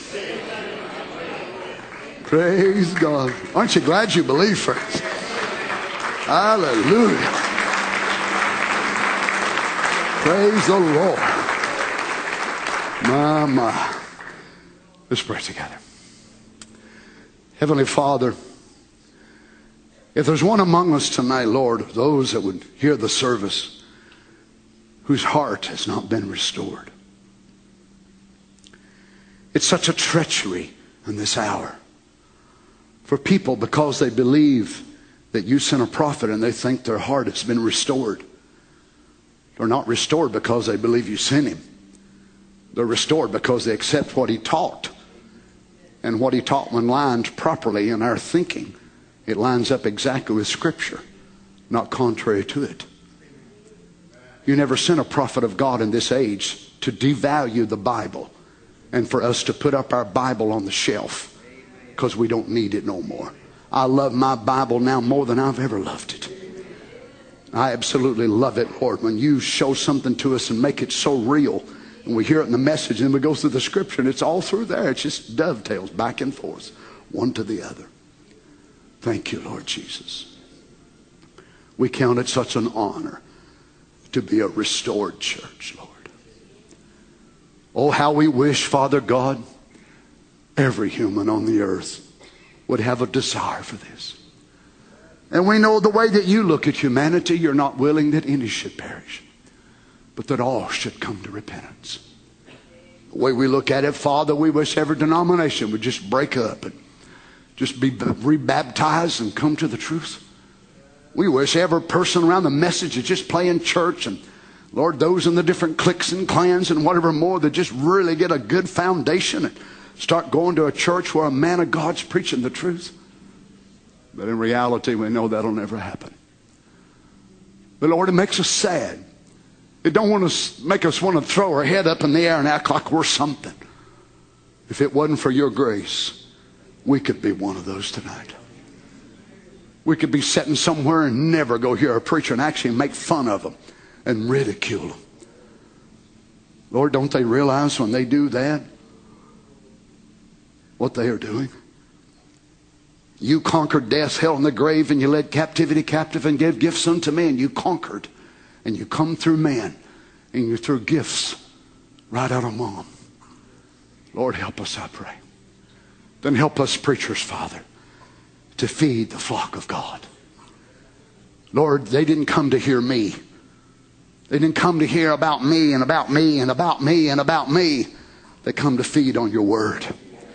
Praise God. Aren't you glad you believe, friends? Hallelujah. Praise the Lord. My, my. Let's pray together. Heavenly Father, if there's one among us tonight, Lord, those that would hear the service, whose heart has not been restored. It's such a treachery in this hour for people, because they believe that you sent a prophet and they think their heart has been restored. They're not restored because they believe you sent him. They're restored because they accept what he taught. And what he taught, when lined properly in our thinking, it lines up exactly with Scripture, not contrary to it. You never sent a prophet of God in this age to devalue the Bible and for us to put up our Bible on the shelf because we don't need it no more. I love my Bible now more than I've ever loved it. I absolutely love it, Lord, when you show something to us and make it so real, and we hear it in the message, and we go through the Scripture, and it's all through there. It just dovetails back and forth, one to the other. Thank you, Lord Jesus. We count it such an honor to be a restored church, Lord. Oh, how we wish, Father God, every human on the earth would have a desire for this. And we know the way that you look at humanity, you're not willing that any should perish, but that all should come to repentance. The way we look at it, Father, we wish every denomination would just break up and just be rebaptized and come to the truth. We wish every person around the message is just playing church, and Lord, those in the different cliques and clans and whatever more, that just really get a good foundation and start going to a church where a man of God's preaching the truth. But in reality, we know that'll never happen. But Lord, it makes us sad. It don't want to make us want to throw our head up in the air and act like we're something. If it wasn't for your grace, we could be one of those tonight. We could be sitting somewhere and never go hear a preacher and actually make fun of them and ridicule them. Lord, don't they realize when they do that what they are doing? You conquered death, hell, and the grave, and you led captivity captive and gave gifts unto men. You conquered, and you come through man, and you threw gifts right out among them. Lord, help us, I pray. Then help us preachers, Father, to feed the flock of God. Lord, they didn't come to hear me. They didn't come to hear about me and about me and about me and about me. They come to feed on your word.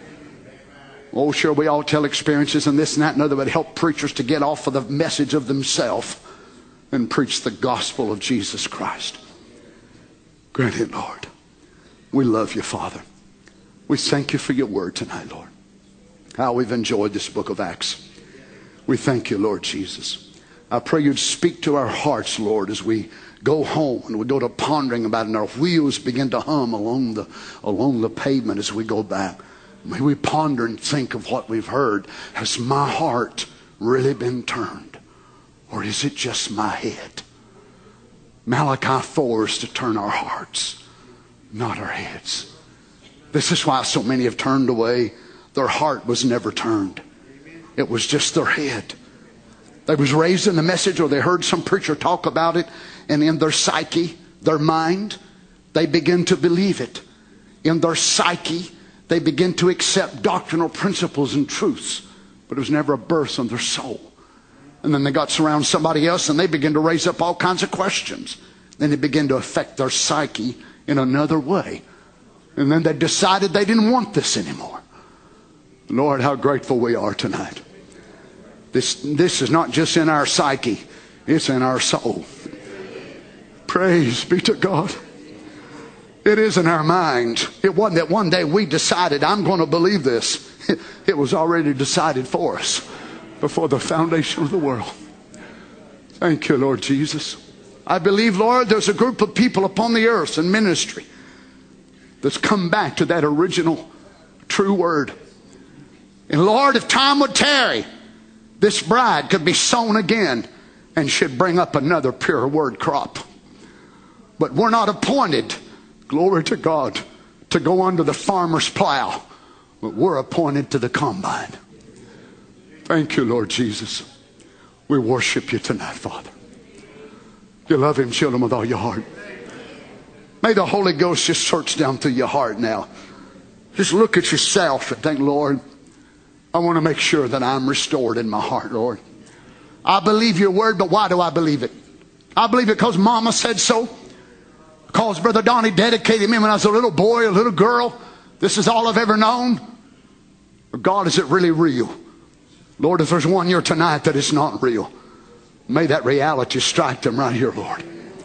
Oh, sure, we all tell experiences and this and that and other, but help preachers to get off of the message of themselves and preach the gospel of Jesus Christ. Grant it, Lord. We love you, Father. We thank you for your word tonight, Lord. How we've enjoyed this book of Acts. We thank you, Lord Jesus. I pray you'd speak to our hearts, Lord, as we go home and we go to pondering about it and our wheels begin to hum along the, along the pavement as we go back. May we ponder and think of what we've heard. Has my heart really been turned? Or is it just my head? Malachi four is to turn our hearts, not our heads. This is why so many have turned away. Their heart was never turned. It was just their head. They was raised in the message, or they heard some preacher talk about it, and in their psyche, their mind, they begin to believe it. In their psyche, they begin to accept doctrinal principles and truths, but it was never a birth in their soul. And then they got surrounded somebody else, and they begin to raise up all kinds of questions. Then it began to affect their psyche in another way. And then they decided they didn't want this anymore. Lord, how grateful we are tonight. This, this is not just in our psyche, it's in our soul. Praise be to God. It is in our mind. It wasn't that one day we decided, I'm going to believe this. It was already decided for us before the foundation of the world. Thank you, Lord Jesus. I believe, Lord, there's a group of people upon the earth in ministry that's come back to that original true word. And Lord, if time would tarry, this bride could be sown again and should bring up another pure word crop. But we're not appointed, glory to God, to go under the farmer's plow. But we're appointed to the combine. Thank you, Lord Jesus. We worship you tonight, Father. You love him, children, with all your heart. May the Holy Ghost just search down through your heart now. Just look at yourself and think, Lord, I want to make sure that I'm restored in my heart, Lord. I believe your word, but why do I believe it? I believe it because Mama said so. Because Brother Donnie dedicated me when I was a little boy, a little girl. This is all I've ever known. Or God, is it really real? Lord, if there's one here tonight that is not real, may that reality strike them right here, Lord.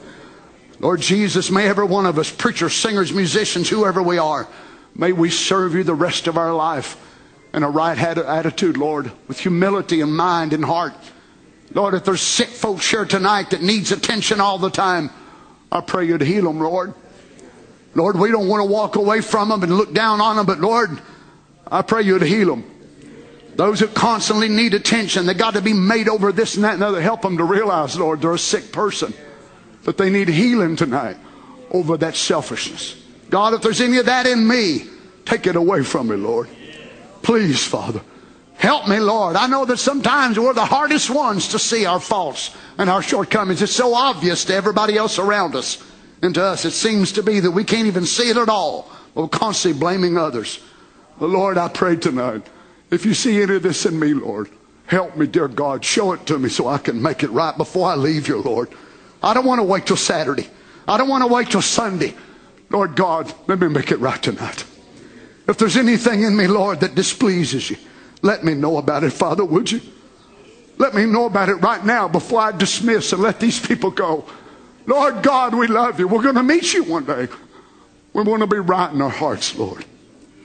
Lord Jesus, may every one of us, preachers, singers, musicians, whoever we are, may we serve you the rest of our life in a right attitude, Lord, with humility in mind and heart. Lord, if there's sick folks here tonight that needs attention all the time, I pray you to heal them, Lord. Lord, we don't want to walk away from them and look down on them, but Lord, I pray you to heal them. Those that constantly need attention, they got to be made over this and that and other. Help them to realize, Lord, they're a sick person, but they need healing tonight over that selfishness. God, if there's any of that in me, take it away from me, Lord. Please, Father, help me, Lord. I know that sometimes we're the hardest ones to see our faults and our shortcomings. It's so obvious to everybody else around us. And to us, it seems to be that we can't even see it at all. We're constantly blaming others. But Lord, I pray tonight, if you see any of this in me, Lord, help me, dear God. Show it to me so I can make it right before I leave you, Lord. I don't want to wait till Saturday. I don't want to wait till Sunday. Lord God, let me make it right tonight. If there's anything in me, Lord, that displeases you, let me know about it, Father, would you? Let me know about it right now before I dismiss and let these people go. Lord God, we love you. We're going to meet you one day. We want to be right in our hearts, Lord.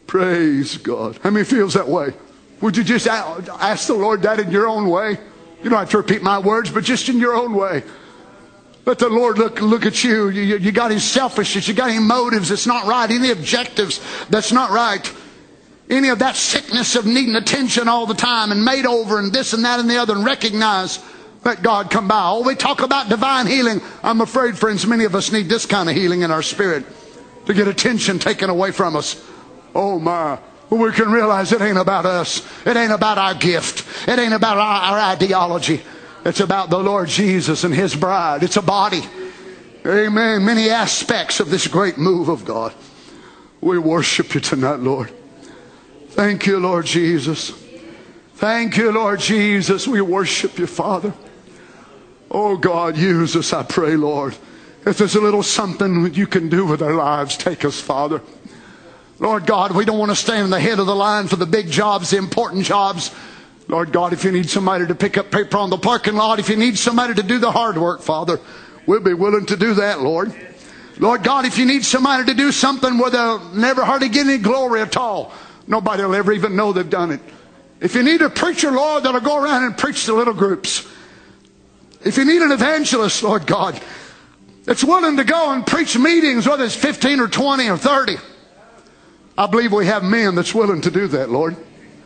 Praise God. How many feels that way? Would you just ask the Lord that in your own way? You don't have to repeat my words, but just in your own way. Let the Lord look look at you. You, you got any selfishness. You got any motives that's not right. Any objectives that's not right. Any of that sickness of needing attention all the time and made over and this and that and the other, and recognize, let God come by. Oh, we talk about divine healing. I'm afraid, friends, many of us need this kind of healing in our spirit to get attention taken away from us. Oh my. Well, we can realize it ain't about us. It ain't about our gift. It ain't about our, our ideology. It's about the Lord Jesus and His bride. It's a body. Amen. Many aspects of this great move of God. We worship you tonight, Lord. Thank you, Lord Jesus. Thank you, Lord Jesus. We worship you, Father. Oh, God, use us, I pray, Lord. If there's a little something you can do with our lives, take us, Father. Lord God, we don't want to stand in the head of the line for the big jobs, the important jobs. Lord God, if you need somebody to pick up paper on the parking lot, if you need somebody to do the hard work, Father, we'll be willing to do that, Lord. Lord God, if you need somebody to do something where they'll never hardly get any glory at all, nobody will ever even know they've done it. If you need a preacher, Lord, that'll go around and preach to little groups. If you need an evangelist, Lord God, that's willing to go and preach meetings, whether it's fifteen or twenty or thirty, I believe we have men that's willing to do that, Lord.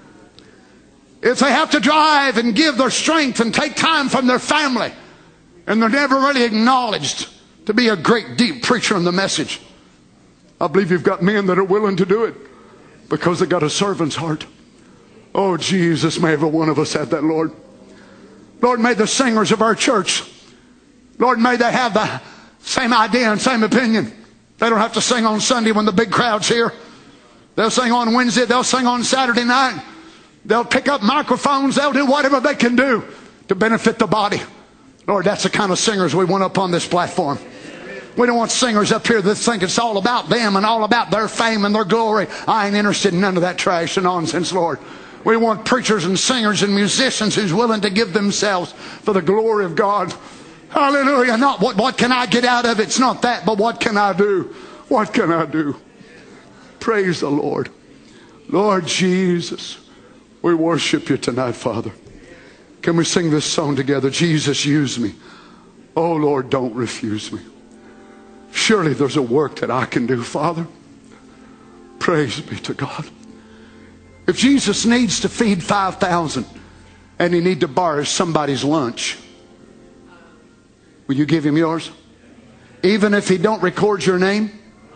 If they have to drive and give their strength and take time from their family, and they're never really acknowledged to be a great deep preacher in the message, I believe you've got men that are willing to do it because they got a servant's heart. Oh, Jesus, may every one of us have that, Lord. Lord, may the singers of our church, Lord, may they have the same idea and same opinion. They don't have to sing on Sunday when the big crowd's here. They'll sing on Wednesday. They'll sing on Saturday night. They'll pick up microphones. They'll do whatever they can do to benefit the body. Lord, that's the kind of singers we want up on this platform. We don't want singers up here that think it's all about them and all about their fame and their glory. I ain't interested in none of that trash and nonsense, Lord. We want preachers and singers and musicians who's willing to give themselves for the glory of God. Hallelujah. Not what, what can I get out of it? It's not that, but what can I do? What can I do? Praise the Lord. Lord Jesus, we worship you tonight, Father. Can we sing this song together? Jesus, use me. Oh, Lord, don't refuse me. Surely there's a work that I can do, Father. Praise be to God. If Jesus needs to feed five thousand and he need to borrow somebody's lunch, will you give him yours? Even if he don't record your name?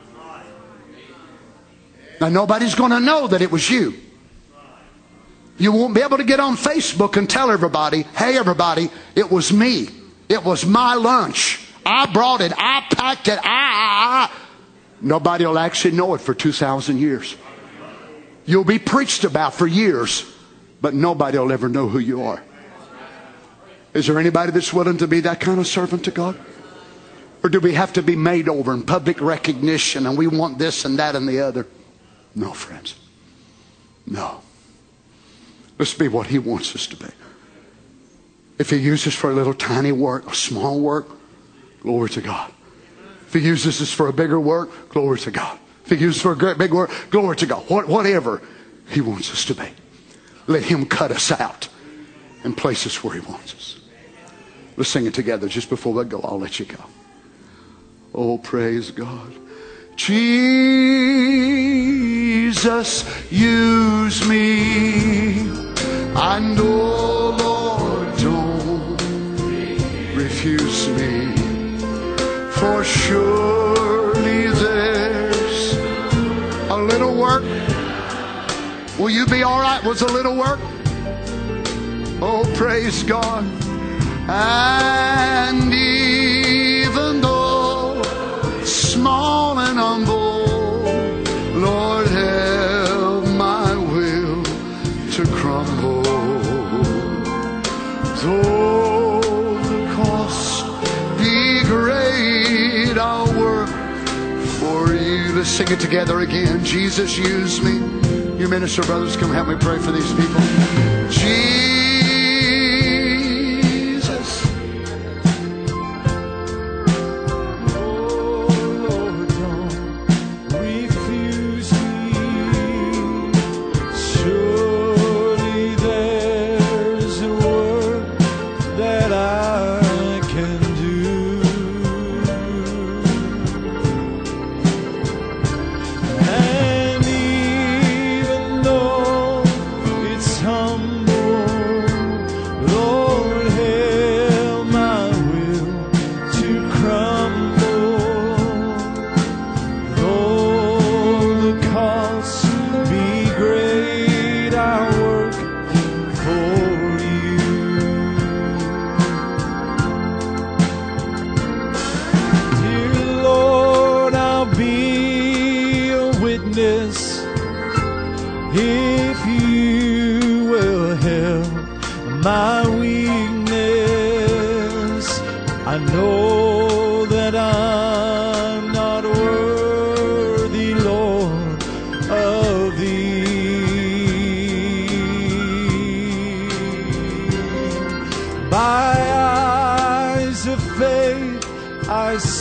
Now, nobody's going to know that it was you. You won't be able to get on Facebook and tell everybody, hey, everybody, it was me. It was my lunch. I brought it. I packed it. I, I, I. Nobody will actually know it for two thousand years. You'll be preached about for years, but nobody will ever know who you are. Is there anybody that's willing to be that kind of servant to God? Or do we have to be made over in public recognition and we want this and that and the other? No, friends. No. Let's be what He wants us to be. If He uses us for a little tiny work, a small work, glory to God. If He uses us for a bigger work, glory to God. If He uses us for a great big work, glory to God. What, whatever He wants us to be. Let Him cut us out and place us where He wants us. Let's sing it together just before we go. I'll let you go. Oh, praise God. Jesus, use me. And oh, Lord, don't refuse me. For surely there's a little work. Will you be all right with a little work? Oh, praise God. And even though small and humble, Lord, help my will to crumble. Though the cost be great, I'll work for you. Let's sing it together again. Jesus, use me. You minister brothers, come help me pray for these people. Jesus. Oh, Lord, don't refuse me.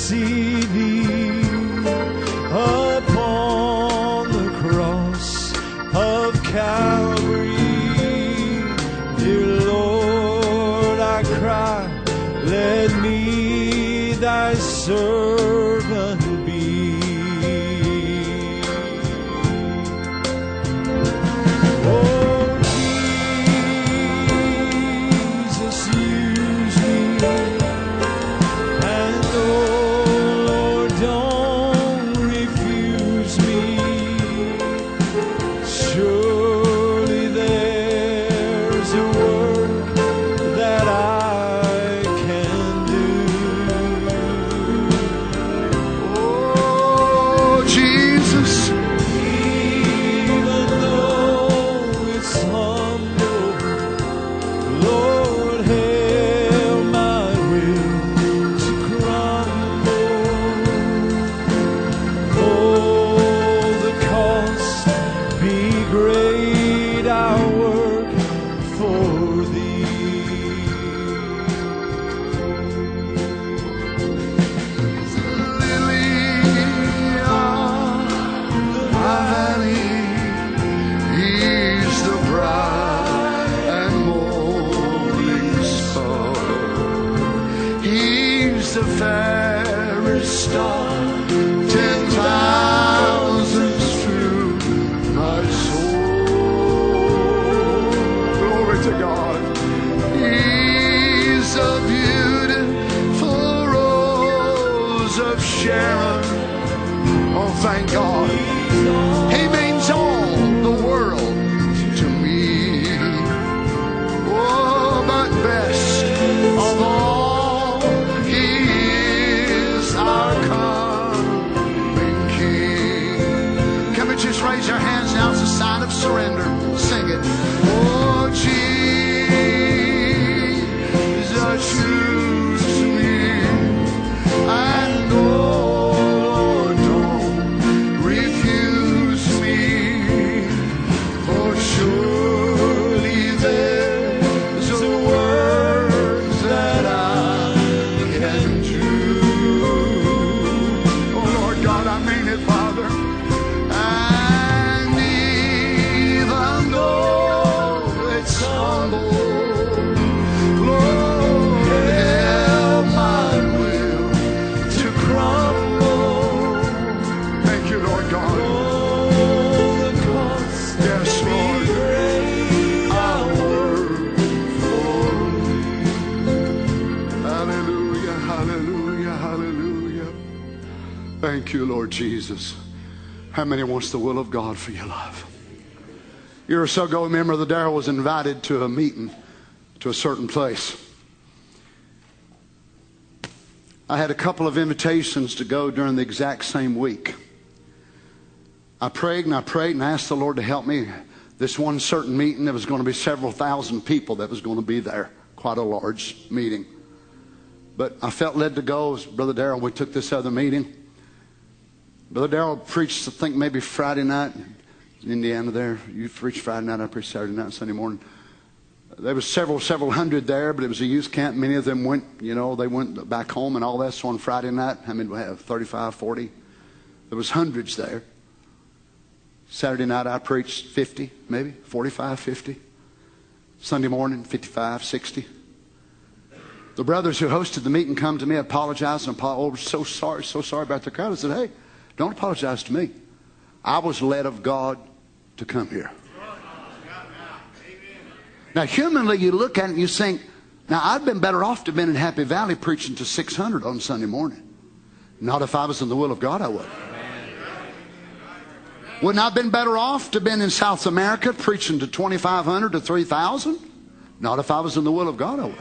see thee upon the cross of Calvary. Dear Lord, I cry, let me thy servant be. Oh, Jesus, use me, and oh Lord, don't refuse me. Surely there's a work that I can do. Oh, Jesus. Even though it's humble, Lord, help my will to crumble. Oh, the cost be great, I'll work for thee. Lily of the valley, he's the bright and morning star. He's the fairest star, ten thousands through my soul. Glory to God. He's a beautiful rose of Sharon. Oh, thank God. He means all the world to me. Oh, but best of all, he is our coming King. Can we just raise our hands now as a sign of surrender? Sing it. Oh, Jesus, choose me, and oh, don't refuse me, for surely there's a work that I can do. Oh Lord God, I mean it, Father. And even though it's humble, Lord, help my will to crumble. Thank you, Lord God. Yes, Lord. I'll work for thee. Hallelujah, hallelujah, hallelujah. Thank you, Lord Jesus. How many wants the will of God for your life? A year or so ago, a member of the Darrell was invited to a meeting to a certain place. I had a couple of invitations to go during the exact same week. I prayed and I prayed and I asked the Lord to help me. This one certain meeting, there was going to be several thousand people that was going to be there. Quite a large meeting. But I felt led to go. As Brother Darrell, we took this other meeting. Brother Darrell preached, I think, maybe Friday night in Indiana there. You preached Friday night, I preached Saturday night and Sunday morning. There was several, several hundred there, but it was a youth camp. Many of them went, you know, they went back home and all that. So on Friday night, how many do we have? thirty-five, forty? There was hundreds there. Saturday night, I preached fifty, maybe, forty-five, fifty. Sunday morning, fifty-five, sixty. The brothers who hosted the meeting come to me, apologized, and oh, we're so sorry, so sorry about the crowd. I said, hey, don't apologize to me. I was led of God to come here. Now, humanly, you look at it and you think, now, I'd been better off to have been in Happy Valley preaching to six hundred on Sunday morning. Not if I was in the will of God, I would. Wouldn't I have been better off to have been in South America preaching to twenty-five hundred to three thousand? Not if I was in the will of God, I would.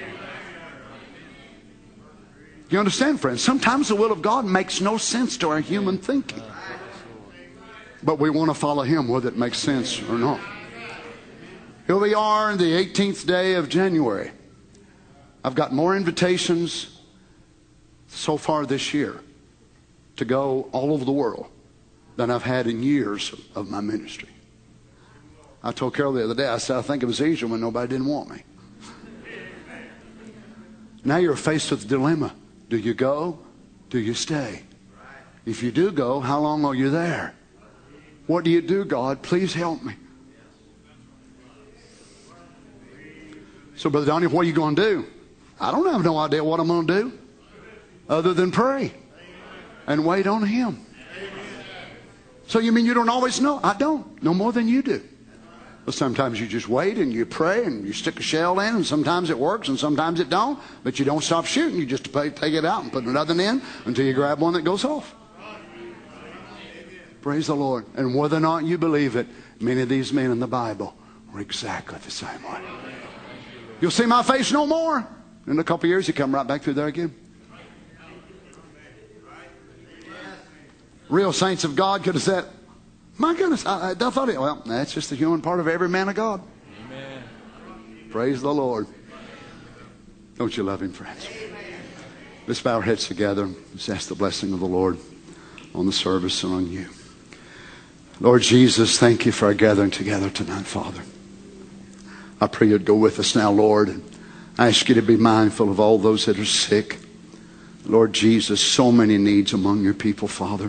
You understand, friends? Sometimes the will of God makes no sense to our human thinking. But we want to follow Him whether it makes sense or not. Here we are in the eighteenth day of January. I've got more invitations so far this year to go all over the world than I've had in years of my ministry. I told Carol the other day, I said, I think it was easier when nobody didn't want me. Now you're faced with the dilemma. Do you go Do you stay? If you do go, how long are you there? What do you do, God? Please help me. So, Brother Donnie, what are you going to do? I don't have no idea what I'm going to do other than pray and wait on Him. So you mean you don't always know? I don't. No more than you do. Well, sometimes you just wait and you pray and you stick a shell in, and sometimes it works and sometimes it don't. But you don't stop shooting. You just take it out and put another in until you grab one that goes off. Praise the Lord. And whether or not you believe it, many of these men in the Bible were exactly the same way. You'll see my face no more. In a couple of years, you come right back through there again. Real saints of God could have said, my goodness, I, I thought it. Well, that's just the human part of every man of God. Amen. Praise the Lord. Don't you love Him, friends? Let's bow our heads together. Let's ask the blessing of the Lord on the service and on you. Lord Jesus, thank you for our gathering together tonight, Father. I pray you'd go with us now, Lord. And I ask you to be mindful of all those that are sick. Lord Jesus, so many needs among your people, Father.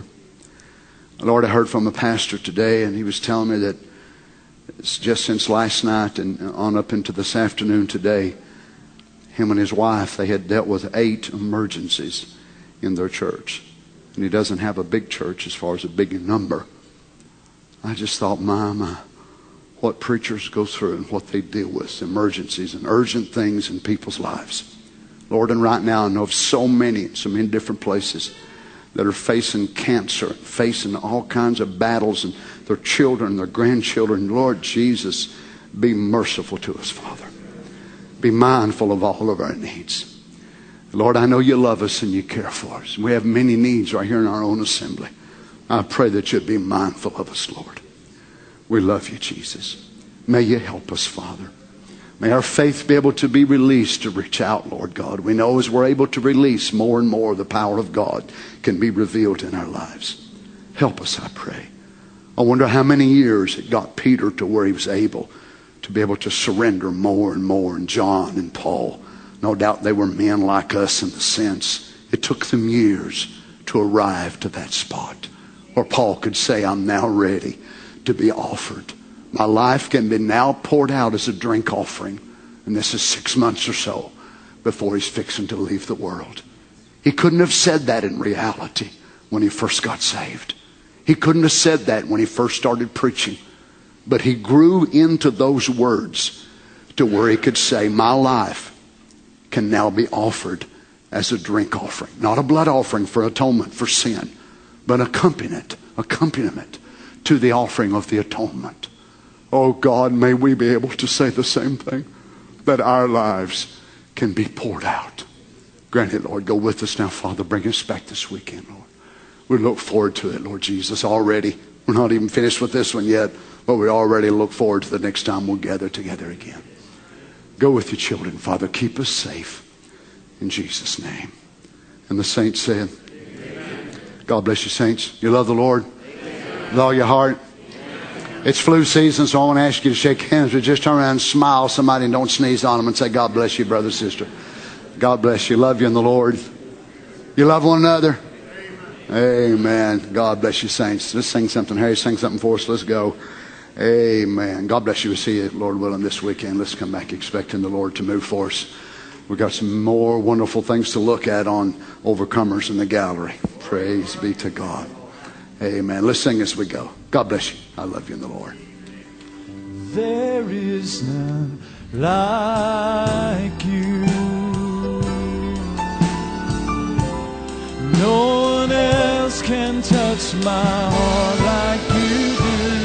Lord, I heard from a pastor today, and he was telling me that it's just since last night and on up into this afternoon today, him and his wife, they had dealt with eight emergencies in their church. And he doesn't have a big church as far as a big number. I just thought, my, my, what preachers go through and what they deal with, emergencies and urgent things in people's lives. Lord, and right now I know of so many, so many different places that are facing cancer, facing all kinds of battles, and their children, their grandchildren. Lord Jesus, be merciful to us, Father. Be mindful of all of our needs. Lord, I know you love us and you care for us. We have many needs right here in our own assembly. I pray that you'd be mindful of us, Lord. We love you, Jesus. May you help us, Father. May our faith be able to be released to reach out, Lord God. We know as we're able to release more and more, the power of God can be revealed in our lives. Help us, I pray. I wonder how many years it got Peter to where he was able to be able to surrender more and more, and John and Paul. No doubt they were men like us in the sense it took them years to arrive to that spot where Paul could say, I'm now ready to be offered. My life can be now poured out as a drink offering. And this is six months or so before he's fixing to leave the world. He couldn't have said that in reality when he first got saved. He couldn't have said that when he first started preaching. But he grew into those words to where he could say, my life can now be offered as a drink offering. Not a blood offering for atonement for sin, but accompaniment, accompaniment to the offering of the atonement. Oh God, may we be able to say the same thing, that our lives can be poured out. Grant it, Lord. Go with us now, Father. Bring us back this weekend, Lord. We look forward to it, Lord Jesus, already. We're not even finished with this one yet, but we already look forward to the next time we'll gather together again. Go with your children, Father. Keep us safe. In Jesus' name. And the saints said, amen. God bless you, saints. You love the Lord? Amen. With all your heart? It's flu season, so I want to ask you to shake hands, but just turn around and smile somebody and don't sneeze on them and say, God bless you, brother, sister. God bless you. Love you in the Lord. You love one another? Amen. God bless you, saints. Let's sing something. Harry, sing something for us. Let's go. Amen. God bless you. We'll see you, Lord willing, this weekend. Let's come back expecting the Lord to move for us. We've got some more wonderful things to look at on Overcomers in the gallery. Praise be to God. Amen. Let's sing as we go. God bless you. I love you in the Lord. There is none like you. No one else can touch my heart like you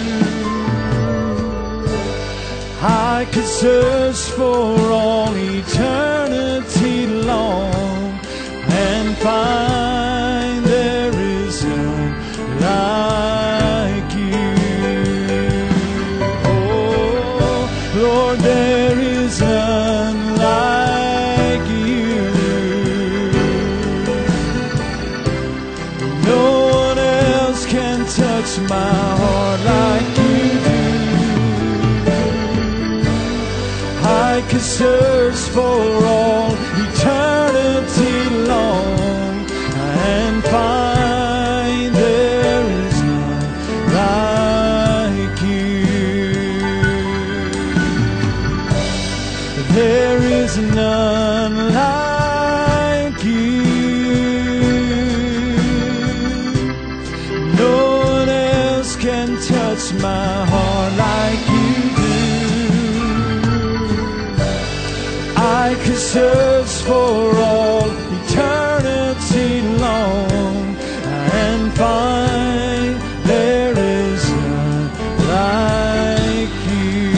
do. I could search for all eternity long and find there is none like you. Oh, Lord, there is none like you. No one else can touch my heart like you do. I could search for all eternity long and is none like you. No one else can touch my heart like you do. I could search for all eternity long and find there is none like you.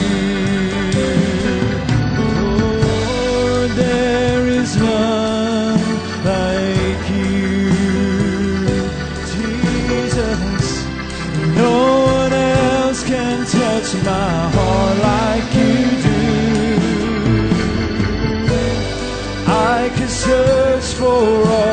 Lord, there is none like you. Jesus, no one else can touch my heart like you do. I could search for all